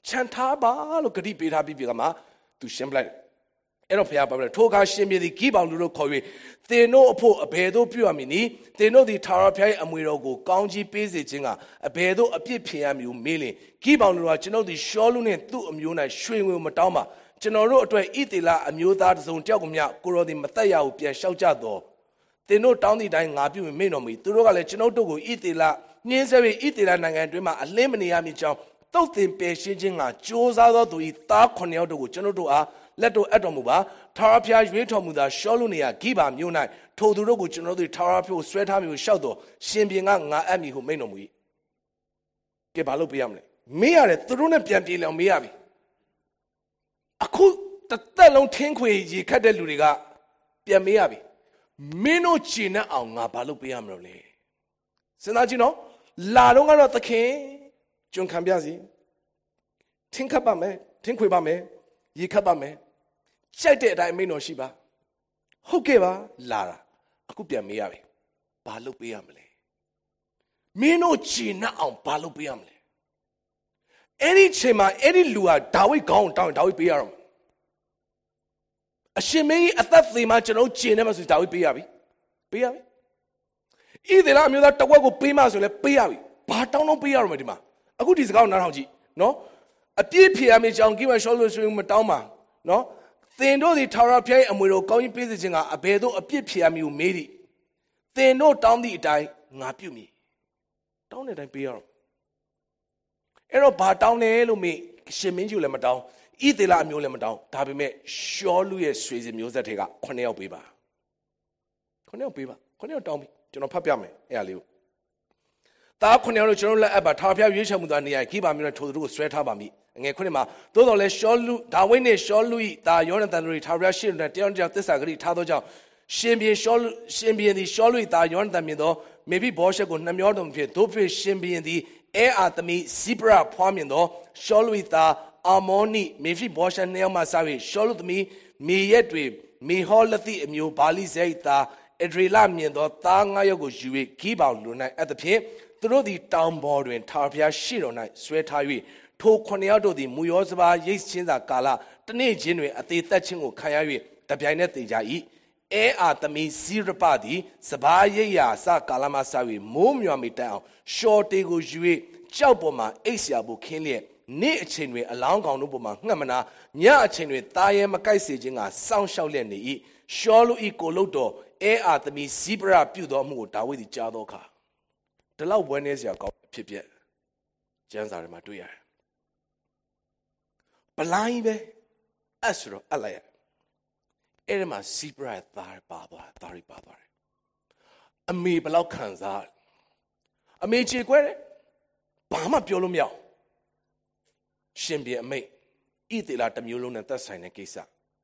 Chantaba, look at it, Bigama, to Shembla. Enopia, Toga Shimbi, the Giba Lulu Koi. They know a pedo puamini, they know the Tarapia and Wirogo, Ganji Pizzinga, a pedo, a PPMU milli. Giba Lua, you know the Sholun and two Muna, Shwing Matama. General to Itila, a new that zone Jagumia, Kuro the Mataya, Pia Shaujado. They know down the dying Abu Minomi, Turoga Lechinoto, Itila, Ninsari Itila Nangadrima, a lemony amicham, those things pay Shinjinga, Joes out to eat dark Cornell to Genoa, Leto Atomuba, Tarapia, Retomuda, Sholunia, Giba, Munai, told the Rogu General the Tarapio, Sweatami, Shadow, Shimbinga, Ami, who may know me. Gebalopiamle. Me are a Thuruna Piampil on Miavi. A cool the Talon Tinque, ye Cadeluriga, Piamiavi. Mino China on Nabalupiamrole. Senagino, La Longa of the King, John Cambiazi. Think about me, think about me, ye cabame. Check it, I mean no Shiba. Who gave her Lara? I could be a Miavi. Balupiamle. Mino China on Balupiamle. Any chema, any lua, Dawi gone down, Dawi Piarum. A shimmy at that thing, much no chin, never says Dawi Piavi. Piavi. Either I'm that the work of Pimas or Piavi. But don't know Piarum. A good is gone now, no? A PPM is on given shoulders with Matama, no? They know the Tarapia and we're going visiting a bedo, a PPM you made it. They know down the die, Napu me. Down it and Piarum. Ero ba down ne lo me shimin ju le ma down Itila myo le ma down da bai me shaw lu ye sway si myo set they ka 9ယောက်ပေးပါ9ယောက်ပေးပါ9ယောက်တောင်းပြီကျွန်တော်ဖတ်ပြမယ်အဲ့ဒါလေးကိုတာ9ယောက်လို့ကျွန်တော်လက်အပ်ပါထာဖျားရွေးချယ်မှုသားနေရာခိပါမျိုးနဲ့ထိုသူတို့ကိုဆွဲထားပါမိငယ်9မှာသို့တော်လဲရှောလူဒါဝိဒ်နဲ့ရှောလူဤတာယောနသန်တို့ထာဖျားရှေ့နဲ့တယောက်တယောက်သစ္စာဂရိထားသောကြောင့်ရှင်ဘီရှောလူရှင်ဘီသည်ရှောလူဤတာယောနသန်မြင်သောမေဘိဘောရှက်ကိုနှမျောတော်ဖြစ်တို့ဖြစ်ရှင်ဘီသည်အာသမီဇိပရာဖွားမြင်သောရှောလူဤတာအာမောနိမေဘိဘောရှက်နှစ်ယောက်မှစ၍ရှောလူသမီးမေရက်တွေမေဟောလသိအမျိုးဘာလိဇိတ်တာအဒရီလမြင်သောသား9ယောက်ကိုယူ၍ဂိဘောင်လူ၌အသဖြင့်သူတို့သည်တောင်ပေါ်တွင်ထာဖျားရှိတော်၌ဆွဲထား၍ထို9ယောက်တို့သည်မူယောစပါရိတ်ချင်းသာကာလတနေ့ချင်းတွင်အသေးသက်ချင်းကိုခံရ၍တပြိုင်နက်သေကြ၏အာသမီဇိရပသည်စပါရိတ်ရာစကာလမှစ၍မိုးမြွာမီတန်အောင်ရှော်တေကိုယူ၍ကြောက်ပေါ်မှအိတ်ဆရာဖို့ခင်းလျက်နေ့အချိန်တွင်အလောင်းကောင်တို့ပေါ်မှငှက်မနာညအချိန်တွင်သားရဲမကိုက်စေခြင်းကစောင့်ရှောက်လျက်နေ၏ရှောလူဤကိုလုတ်တော်အာသမီဇိပရာပြုသောအမှုကိုဒါဝိဒ်သည်ကြားသောအခါဒီလောက်ဝဲနေစရာကောင်းဖြစ်ပြကျမ်းစာထဲမှာတွေ့ရတယ်ပလိုင်းပဲအဲ့ဆိုတော့အလိုက်ရအဲ့ဒီမှာဇိပရာသားပါသွားသားရီပါသွားတယ်အမေဘလောက်ခံစားအမေချေကွဲတယ်ဘာမှပြောလို့မရရှင်ပြေအမိတ်ဣသေလတစ်မျိုးလုံးနဲ့သက်ဆိုင်တဲ့ကိစ္စ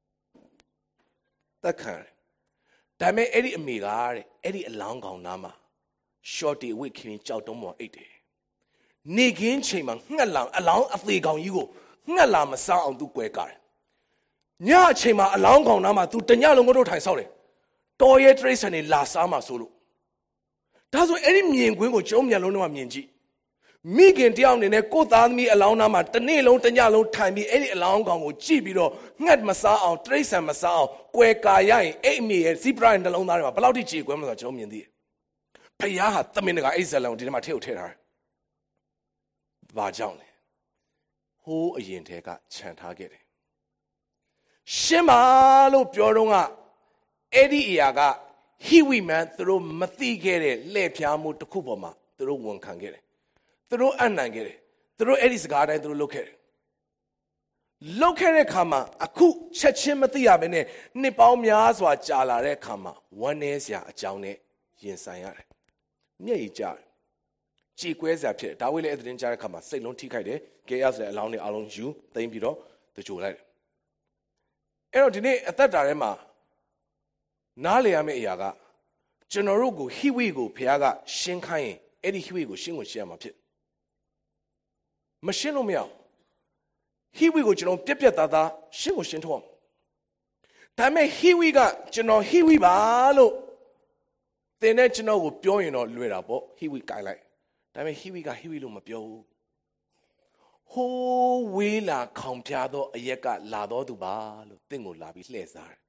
သက်ခံတယ်ဒါပေမဲ့အဲ့ဒီအမေကတဲ့အဲ့ဒီအလောင်းကောင်နားမှာရှော့တီဝိခင်းကြောက်တုံးပေါ်အိတ်တယ်နေခင်းချိန်မှာငှက်လာအလောင်းအသေးကောင်ကြီးကိုငှက်လာမစားအောင်သူကွဲကားတယ်ညအချိန်မှာအလောင်းကောင်နားမှာသူတညလုံးတို့ထိုင်ဆောက်တယ်တော်ရဲတရိတ်ဆန်နေလာစားမှာဆိုလို့ဒါဆိုအဲ့ဒီမြင်ကွင်းကိုကျုံးမျက်လုံးထဲမှာမြင်ကြည့်မိခင်တယောက်အနေနဲ့ကိုသားသမီးအလောင်းနားမှာတစ်နေ့လုံးတစ်ညလုံးထိုင်ပြီးအဲ့ဒီအလောင်းကောင်ကိုကြည့်ပြီးတော့ငှက်မစားအောင်တရိတ်ဆန်မစားအောင်ကွဲကာရရင်အဲ့အမေရဲ့ဇိပရာရဲ့နှလုံးသားထဲမှာဘယ်လောက်ထိကြေကွဲမလဲဆိုတော့ကျွန်တော်မြင်သိတယ်ဖယားဟာသမင်တကအဲ့ဇလံကိုဒီထဲမှာထည့်ထည့်ထားတယ်။ဘာကြောင့်လဲ။ဟိုးအရင်တည်းကခြံထားခဲ့တယ်။ရှင်းပါလို့ပြောတော့ကအဲ့ဒီအရာကဟိဝိမန်သူတို့မသိခဲ့တဲ့လှည့်ဖျားမှုတစ်ခုပေါ်မှာသူတို့ဝန်ခံခဲ့တယ်။သူတို့အနံ့ခဲ့တယ်။သူတို့အဲ့ဒီစကားတိုင်းသူတို့လုပ်ခဲ့တယ်။လုပ်ခဲ့တဲ့အခါမှာအခုချက်ချင်းမသိရဘဲနဲ့နှစ်ပေါင်းများစွာကြာလာတဲ့အခါမှာဝမ်းနည်းစရာအကြောင်းနဲ့ရင်ဆိုင်ရတယ်။မျက်ရည်ကျတယ်ကြည်ကွဲစရာဖြစ်တယ်ဒါဝိဒ်လည်းအသတင်းကြားတဲ့အခါမှာစိတ်လုံးထိခိုက်တယ်ကဲရဆိုတဲ့အလောင်းတွေအလုံးယူသိမ်းပြီးတော့တကြိုလိုက်တယ်အဲ့တော့ဒီနေ့အသက်တာထဲမှာနားလည်ရမယ့်အရာကကျွန်တော်တို့ကိုဟိဝိကိုဘုရားကရှင်းခိုင်းရင်အဲ့ဒီဟိဝိကိုရှင်းကိုရှင်းရမှာဖြစ်မရှင်းလို့မရဟိဝိကိုကျွန်တော်ပြက်ပြက်သားသားရှင်းကိုရှင်းထုတ်အောင်ဒါပေမဲ့ဟိဝိကကျွန်တော်ဟိဝိပါလို့သင်နဲ့ကျွန်တော်ကိုပြောရင်တော့လွယ်တာပေါ့ဟိဝိကိုင်လိုက်ဒါပေမဲ့ဟိဝိကဟိဝိလို့မပြောဘူးဟိုးဝေးလာခေါင်ဖျားသောအရက်ကလာတော်သူပါလို့တင့်ကိုလာပြီးလှည့်စားတယ်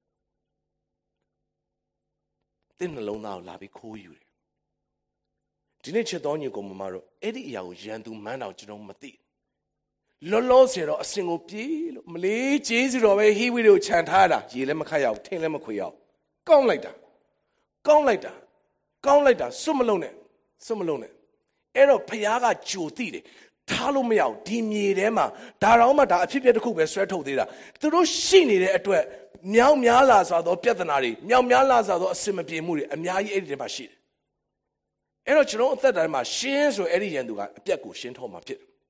တင့်နှလုံးသားကိုလာပြီးခိုးယူတယ်ဒီနေ့ချစ်တော်ညီကိုမမတို့အဲ့ဒီအရာကိုရန်သူမှန်းတော့ကျွန်တော်မသိလောလောဆယ်တော့အစင်ကိုပြေးလို့မလေးကျေးဇူးတော်ပဲဟိဝိတွေကိုခြံထားတာရေလည်းမခတ်ရအောင်ထင်းလည်းမခွေရအောင်ကောင်းလိုက်တာစွတ်မလုံးနဲ့အဲ့တော့ဖခင်ကကြိုသိတယ်ထားလို့မရဘူးဒီမြေထဲမှာဒါတော့မှဒါအဖြစ်အပျက်တစ်ခုပဲဆွဲထုတ်သေးတာသူတို့ရှိနေတဲ့အတွက်မြောက်များလာစွာသောပြဿနာတွေမြောက်များလာစွာသောအစင်မပြေမှုတွေအများကြီးအဲ့ဒီထဲမှာရှိတယ်အဲ့တော့ကျွန်တော်အသက်တိုင်းမှာရှင်းဆိုအဲ့ဒီရန်သူကအပြက်ကိုရှင်းထောမှာဖြစ်တယ်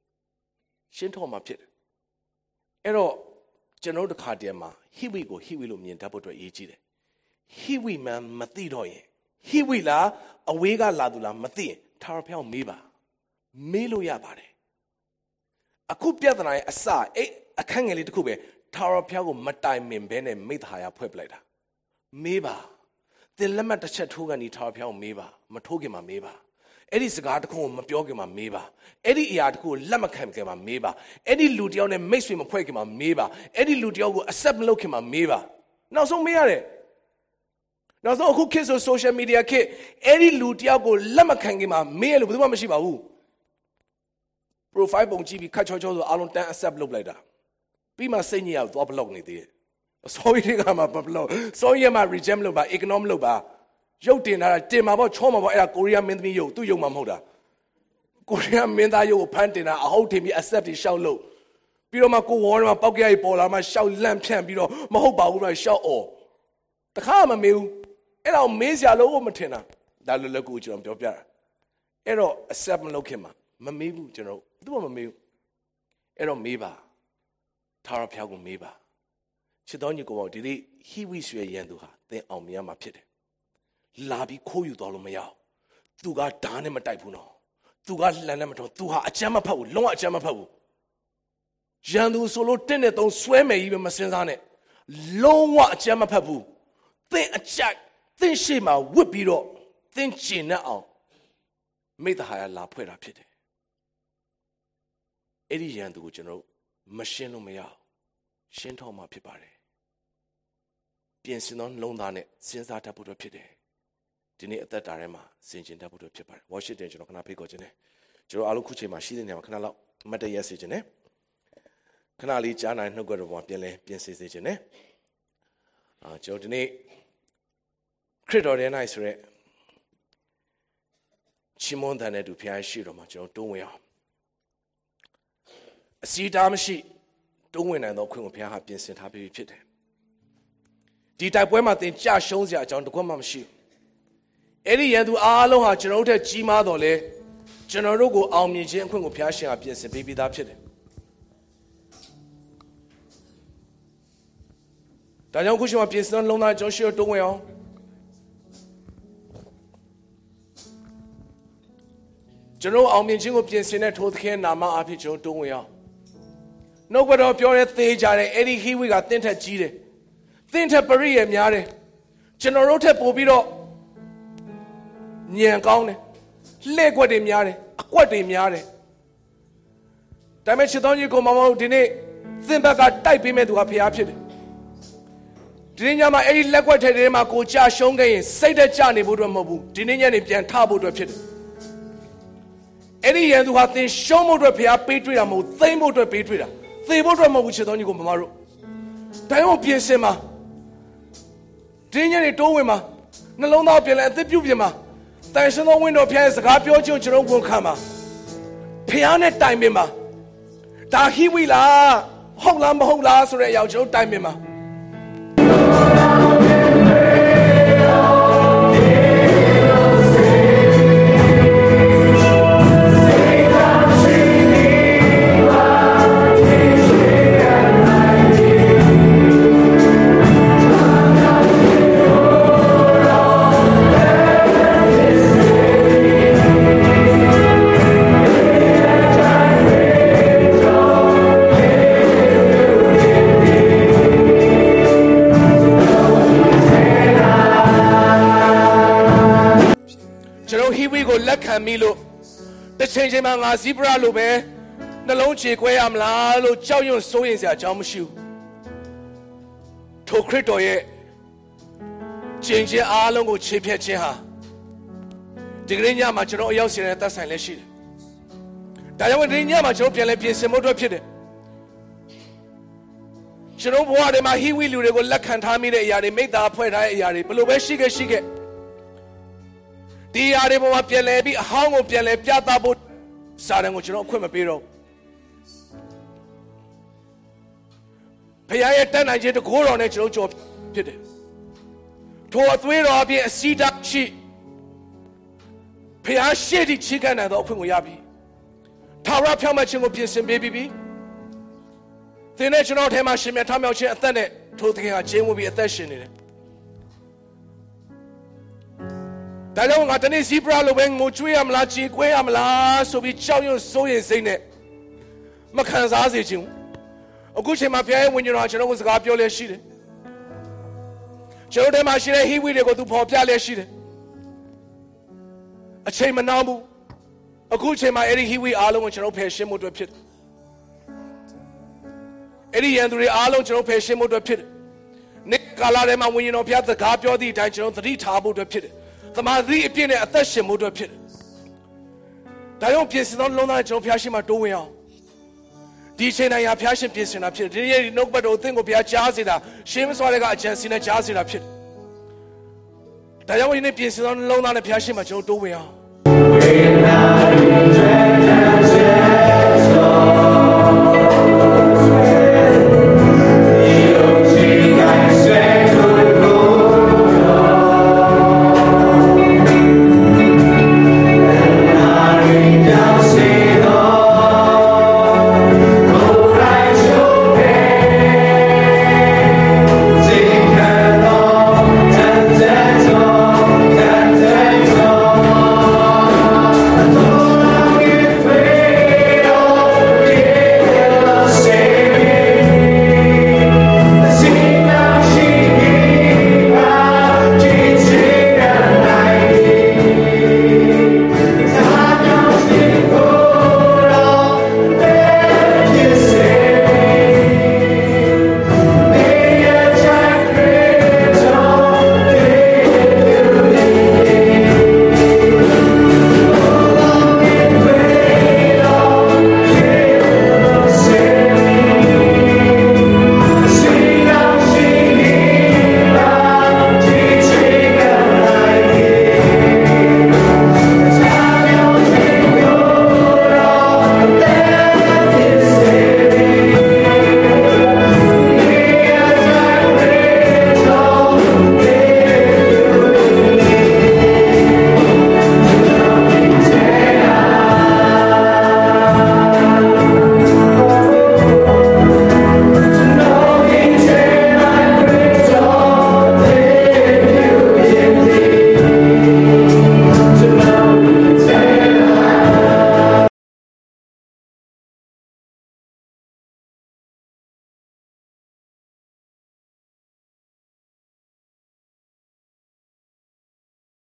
အဲ့တော့ကျွန်တော်တို့တစ်ခါတည်းမှာဟိဝိကိုဟိဝိလို့မြင်တတ်ဖို့အတွက်အရေးကြီးတယ်ဟိဝိမှမသိတော့ရင်ဟိဝိလားအဝေးကလာသူလားမသိရင်ထာဝရဘုရားမေးပါမေးလို့ရပါတယ်အခုပြဿနာရဲ့အစအဲ့အခက်ငယ်လေးတစ်ခုပဲထာဝရဘုရားကိုမတိုင်မင်ဘဲနဲ့မိသားဟာဖွဲ့ပလိုက်တာမေးပါသင်လက်မှတ်တစ်ချက်ထိုးကနေထာဝရဘုရားကိုမေးပါမထိုးခင်မှာမေးပါအဲ့ဒီစကားတစ်ခုကိုမပြောခင်မှာမေးပါအဲ့ဒီအရာတစ်ခုကိုလက်မခံခင်မှာမေးပါအဲ့ဒီလူတယောက်နဲ့မိတ်ဆွေမဖွဲ့ခင်မှာမေးပါအဲ့ဒီလူတယောက်ကို accept မလုပ်ခင်မှာမေးပါနောက်ဆုံးမေးရတယ်နောက်ဆုံးအခုခေတ်ဆို social media ခေတ်အဲ့ဒီလူတယောက်ကိုလက်မခံခင်မှာမေးရလို့ဘယ်သူမှမရှိပါဘူး profile ပုံကြည့်ပြီးခတ်ချောချောဆိုအားလုံးတန်း accept လုပ်လိုက်တာပြီးမှစိတ်ညစ်ရသွား block နေသေးတယ် sorry တွေကမှ block sorry မှာ reject လုပ်ပါ ignore လုပ်ပါရုပ်တင်တာတင်မှာပေါ့ချောမှာပေါ့အဲ့ဒါကိုရီးယားမင်းသမီးရုပ်သူ့ရုပ်မှာမဟုတ်တာကိုရီးယားမင်းသားရုပ်ကိုဖမ်းတင်တာအဟုတ်ထင်ပြီး accept တွေရှောက်လို့ပြီးတော့မှကိုဝေါ်မှာပောက်ကြရပေါ်လာမှရှောက်လန့်ဖြန့်ပြီးတော့မဟုတ်ပါဘူးလို့ရှောက်အော်တခါမှမမေးဘူးအဲ့တော့မေးစရာလို့မထင်တာဒါလွယ်လွယ်ကူကျွန်တော်ပြောပြတာအဲ့တော့ accept မလုပ်ခင်မှာမမေးဘူးကျွန်တော်သူ့မမေးဘူးအဲ့တော့မေးပါထာဝရဘုရားကိုမေးပါချစ်တော်ညီကိုပေါ့ဒီနေ့ဟိဝိဆွေရန်သူဟာသင်အောင်မြင်မှာဖြစ်တယ်လာပြီးခိုးယူသွားလို့မရအောင်သူကဓာတ်နဲ့မတိုက်ဘူးနော်သူကလှန်နဲ့မတော်သူဟာအကြမ်းမဖက်ဘူးလုံးဝအကြမ်းမဖက်ဘူးရန်သူဆိုလို့1နဲ့3ဆွဲမယ်ကြီးပဲမစင်စားနဲ့လုံးဝအကြမ်းမဖက်ဘူးသင်အကြိုက်သင်ရှေ့မှာဝစ်ပြီးတော့သင်ကျင်နဲ့အောင်မိသားဟာရလာဖွဲ့တာဖြစ်တယ်အဲ့ဒီရန်သူကိုကျွန်တော်မရှင်းလို့မရအောင်ရှင်းထောက်မှဖြစ်ပါတယ်ပြင်ဆင်သောလုံးသားနဲ့စဉ်းစားတတ်ဖို့တော့ဖြစ်တယ်ဒီနေ့အသက်တာထဲမှာစင်ကျင်တတ်ဖို့တော့ဖြစ်ပါတယ် worship တင်ကျွန်တော်ခဏဖိတ်ခေါ်ခြင်းနဲ့ကျွန်တော်အားလုံးခုချိန်မှာရှိတဲ့နေရာမှာခဏလောက်မတ်တရက်စေခြင်းနဲ့ခဏလေးကြားနိုင်နှုတ်ကတော်ပေါ်ပြန်လဲပြင်စေခြင်းနဲ့ကျွန်တော်ဒီနေ့ခရစ်တော်ရဲ့၌ဆိုရက်ချီးမွမ်းတဲ့သူဖျားရှိတော်မှာကျွန်တော်တွန်းဝင်အောင်အစီတားမရှိတွန်းဝင်နိုင်သောခွင့်ကိုဖျားဟာပြင်ဆင်ထားပြီးဖြစ်တယ်ဒီတိုက်ပွဲမှာသင်ကြရှုံးစရာအကြောင်းတစ်ခွက်မှမရှိအဲ့ဒီရန်သူအားလုံးဟာကျွန်တော်တို့ထက်ကြီးမားတော်လဲကျွန်တော်တို့ကိုအောင်မြင်ခြင်းအခွင့်ကိုဖျားရှင်ဟာပြင်ဆင်ပေးပြီးသားဖြစ်တယ်ဒါကြောင့်ခုချိန်မှာပြင်ဆင်လုံးသားကျွန်တော်ရှိရတွန်းဝင်အောင်ကျွန်တော်အောင်မြင်ခြင်းကိုပြင်ဆင်တဲ့ထိုသခင်နာမအဖြစ်ကျွန်တော်တွန်းဝင်အောင်နှုတ်ကတော်ပြောတဲ့သေကြတဲ့အဲ့ဒီဟိဝိကသင်ထက်ကြီးတယ်သင်ထက်ပရိယေများတယ်ကျွန်တော်တို့ထက်ပိုပြီးတော့ညံကောင်းတယ်လှဲ့ကွက်တွေများတယ်အကွက်တွေများတယ်ဒါပေမဲ့ချစ်တော်ကြီးကိုမမတို့ဒီနေ့သင်ဘက်ကတိုက်ပေးမဲ့သူကဖခင်ဖြစ်တယ်ဒီနေ့ညမှာအဲ့ဒီလက်ကွက်ထဲမှာကိုကြာရှုံးခဲ့ရင်စိတ်သက်ကြနေဖို့အတွက်မဟုတ်ဘူးဒီနေ့ညနေပြန်ထဖို့အတွက်ဖြစ်တယ်အဲ့ဒီရန်သူဟာသင်ရှုံးဖို့အတွက်ဖခင်ပေးတွေ့တာမဟုတ်သိမ်းဖို့အတွက်ပေးတွေ့တာသေဖို့အတွက်မဟုတ်ဘူးချစ်တော်ကြီးကိုမမတို့ဒါကြောင့်ပြင်ဆင်ပါဒီညနေတိုးဝင်မှာနှလုံးသားပြင်လဲအသက်ပြုပြင်မှာတန်ရှင်သောဝိညာဉ်တော်ဖျားရဲ့စကားပြောခြင်းကျွန်တော်ဝန်ခံပါဖျားနဲ့တိုင်ပင်ပါဒါဟိဝိလားဟုတ်လားမဟုတ်လားဆိုတဲ့အရာကိုကျွန်တော်တိုင်ပင်ပါလက်ခံမိလို့တစ်ချိန်ချိန်မှာငါဇီးပရလိုပဲနှလုံးကြေကွဲရမလားလို့ကြောက်ရွံ့စိုးရိမ်စရာအကြောင်းမရှိဘူးထိုခရစ်တော်ရဲ့ကျင့်ခြင်းအားလုံးကိုခြေဖြတ်ခြင်းဟာဒီကနေ့ညမှာကျွန်တော်အရောက်စီတဲ့သက်ဆိုင်လည်းရှိတယ်ဒါကြောင့်ဒီညမှာကျွန်တော်ပြန်လဲပြင်ဆင်ဖို့အတွက်ဖြစ်တယ်ကျွန်တော်ဘဝထဲမှာဟိဝိလူတွေကိုလက်ခံထားမိတဲ့အရာတွေမိတ္တာဖွဲ့ထားတဲ့အရာတွေဘယ်လိုပဲရှိခဲ့ဒီအရာတွေပေါ်မှာပြန်လဲပြီးအဟောင်းကိုပြန်လဲပြသဖို့စာတန်ကိုကျွန်တော်အခွင့်မပေးတော့ဘုရားရဲ့တန်နိုင်ခြင်းတကိုးတော်နဲ့ကျွန်တော်ကြော်ဖြစ်တယ်ထိုအသွေးတော်အပြင်အစီတရှိဘုရားရှေ့တည်ချီးကပ်နိုင်သောအခွင့်ကိုရပြီထာဝရဖြောင့်မတ်ခြင်းကိုပြင်ဆင်ပေးပြီးသင်နဲ့ကျွန်တော်ထဲမှာရှင်မြတ်ထမြောက်ခြင်းအသက်နဲ့ထိုသခင်ကကျင်းဝပြီးအသက်ရှင်နေတယ်ဒါကြောင့်ငါတနေ့စီးပရာလိုပဲငိုကြွေးရမလားကြေကွဲရမလားဆိုပြီးကြောက်ရွံ့စိုးရိမ်စိတ်နဲ့မခံစားစေခြင်းအခုချိန်မှာဘုရားရဲ့ဝိညာဉ်တော်ကျွန်တော်ကိုစကားပြောလဲရှိတယ်ကျွန်တော်ထဲမှာရှိတဲ့ဟိဝိတွေကိုသူပေါ်ပြလဲရှိတယ်အချိန်မနှောင်းဘူးအခုချိန်မှာအဲ့ဒီဟိဝိအားလုံးကိုကျွန်တော်ဖယ်ရှင်းမှုအတွက်ဖြစ်တယ်အဲ့ဒီရန်သူတွေအားလုံးကျွန်တော်ဖယ်ရှင်းမှုအတွက်ဖြစ်တယ်နေ့ကာလထဲမှာဝိညာဉ်တော်ဘုရားစကားပြောသည့်အတိုင်းကျွန်တော်သတိထားဖို့အတွက်ဖြစ်တယ်သမာဓိအပြည့်နဲ့အသက်ရှင်မှုအတွက်ဖြစ်တယ်ဒါကြောင့်ပြင်ဆင်သောလုံးသားကျွန်တော်ဘုရားရှိမှတိုးဝင်အောင်ဒီချိန်တိုင်းဘုရားရှင်ပြင်ဆင်တာဖြစ်တယ်ဒီနေ့နှုတ်ပတ်တော်အသင်ကိုဘုရားကြားစေတာရှင်းမစွာတဲ့ကအကြံစီနဲ့ကြားစေတာဖြစ်တယ်ဒါကြောင့်ဒီနေ့ပြင်ဆင်သောလုံးသားနဲ့ဘုရားရှိမှကျွန်တော်တိုးဝင်အောင်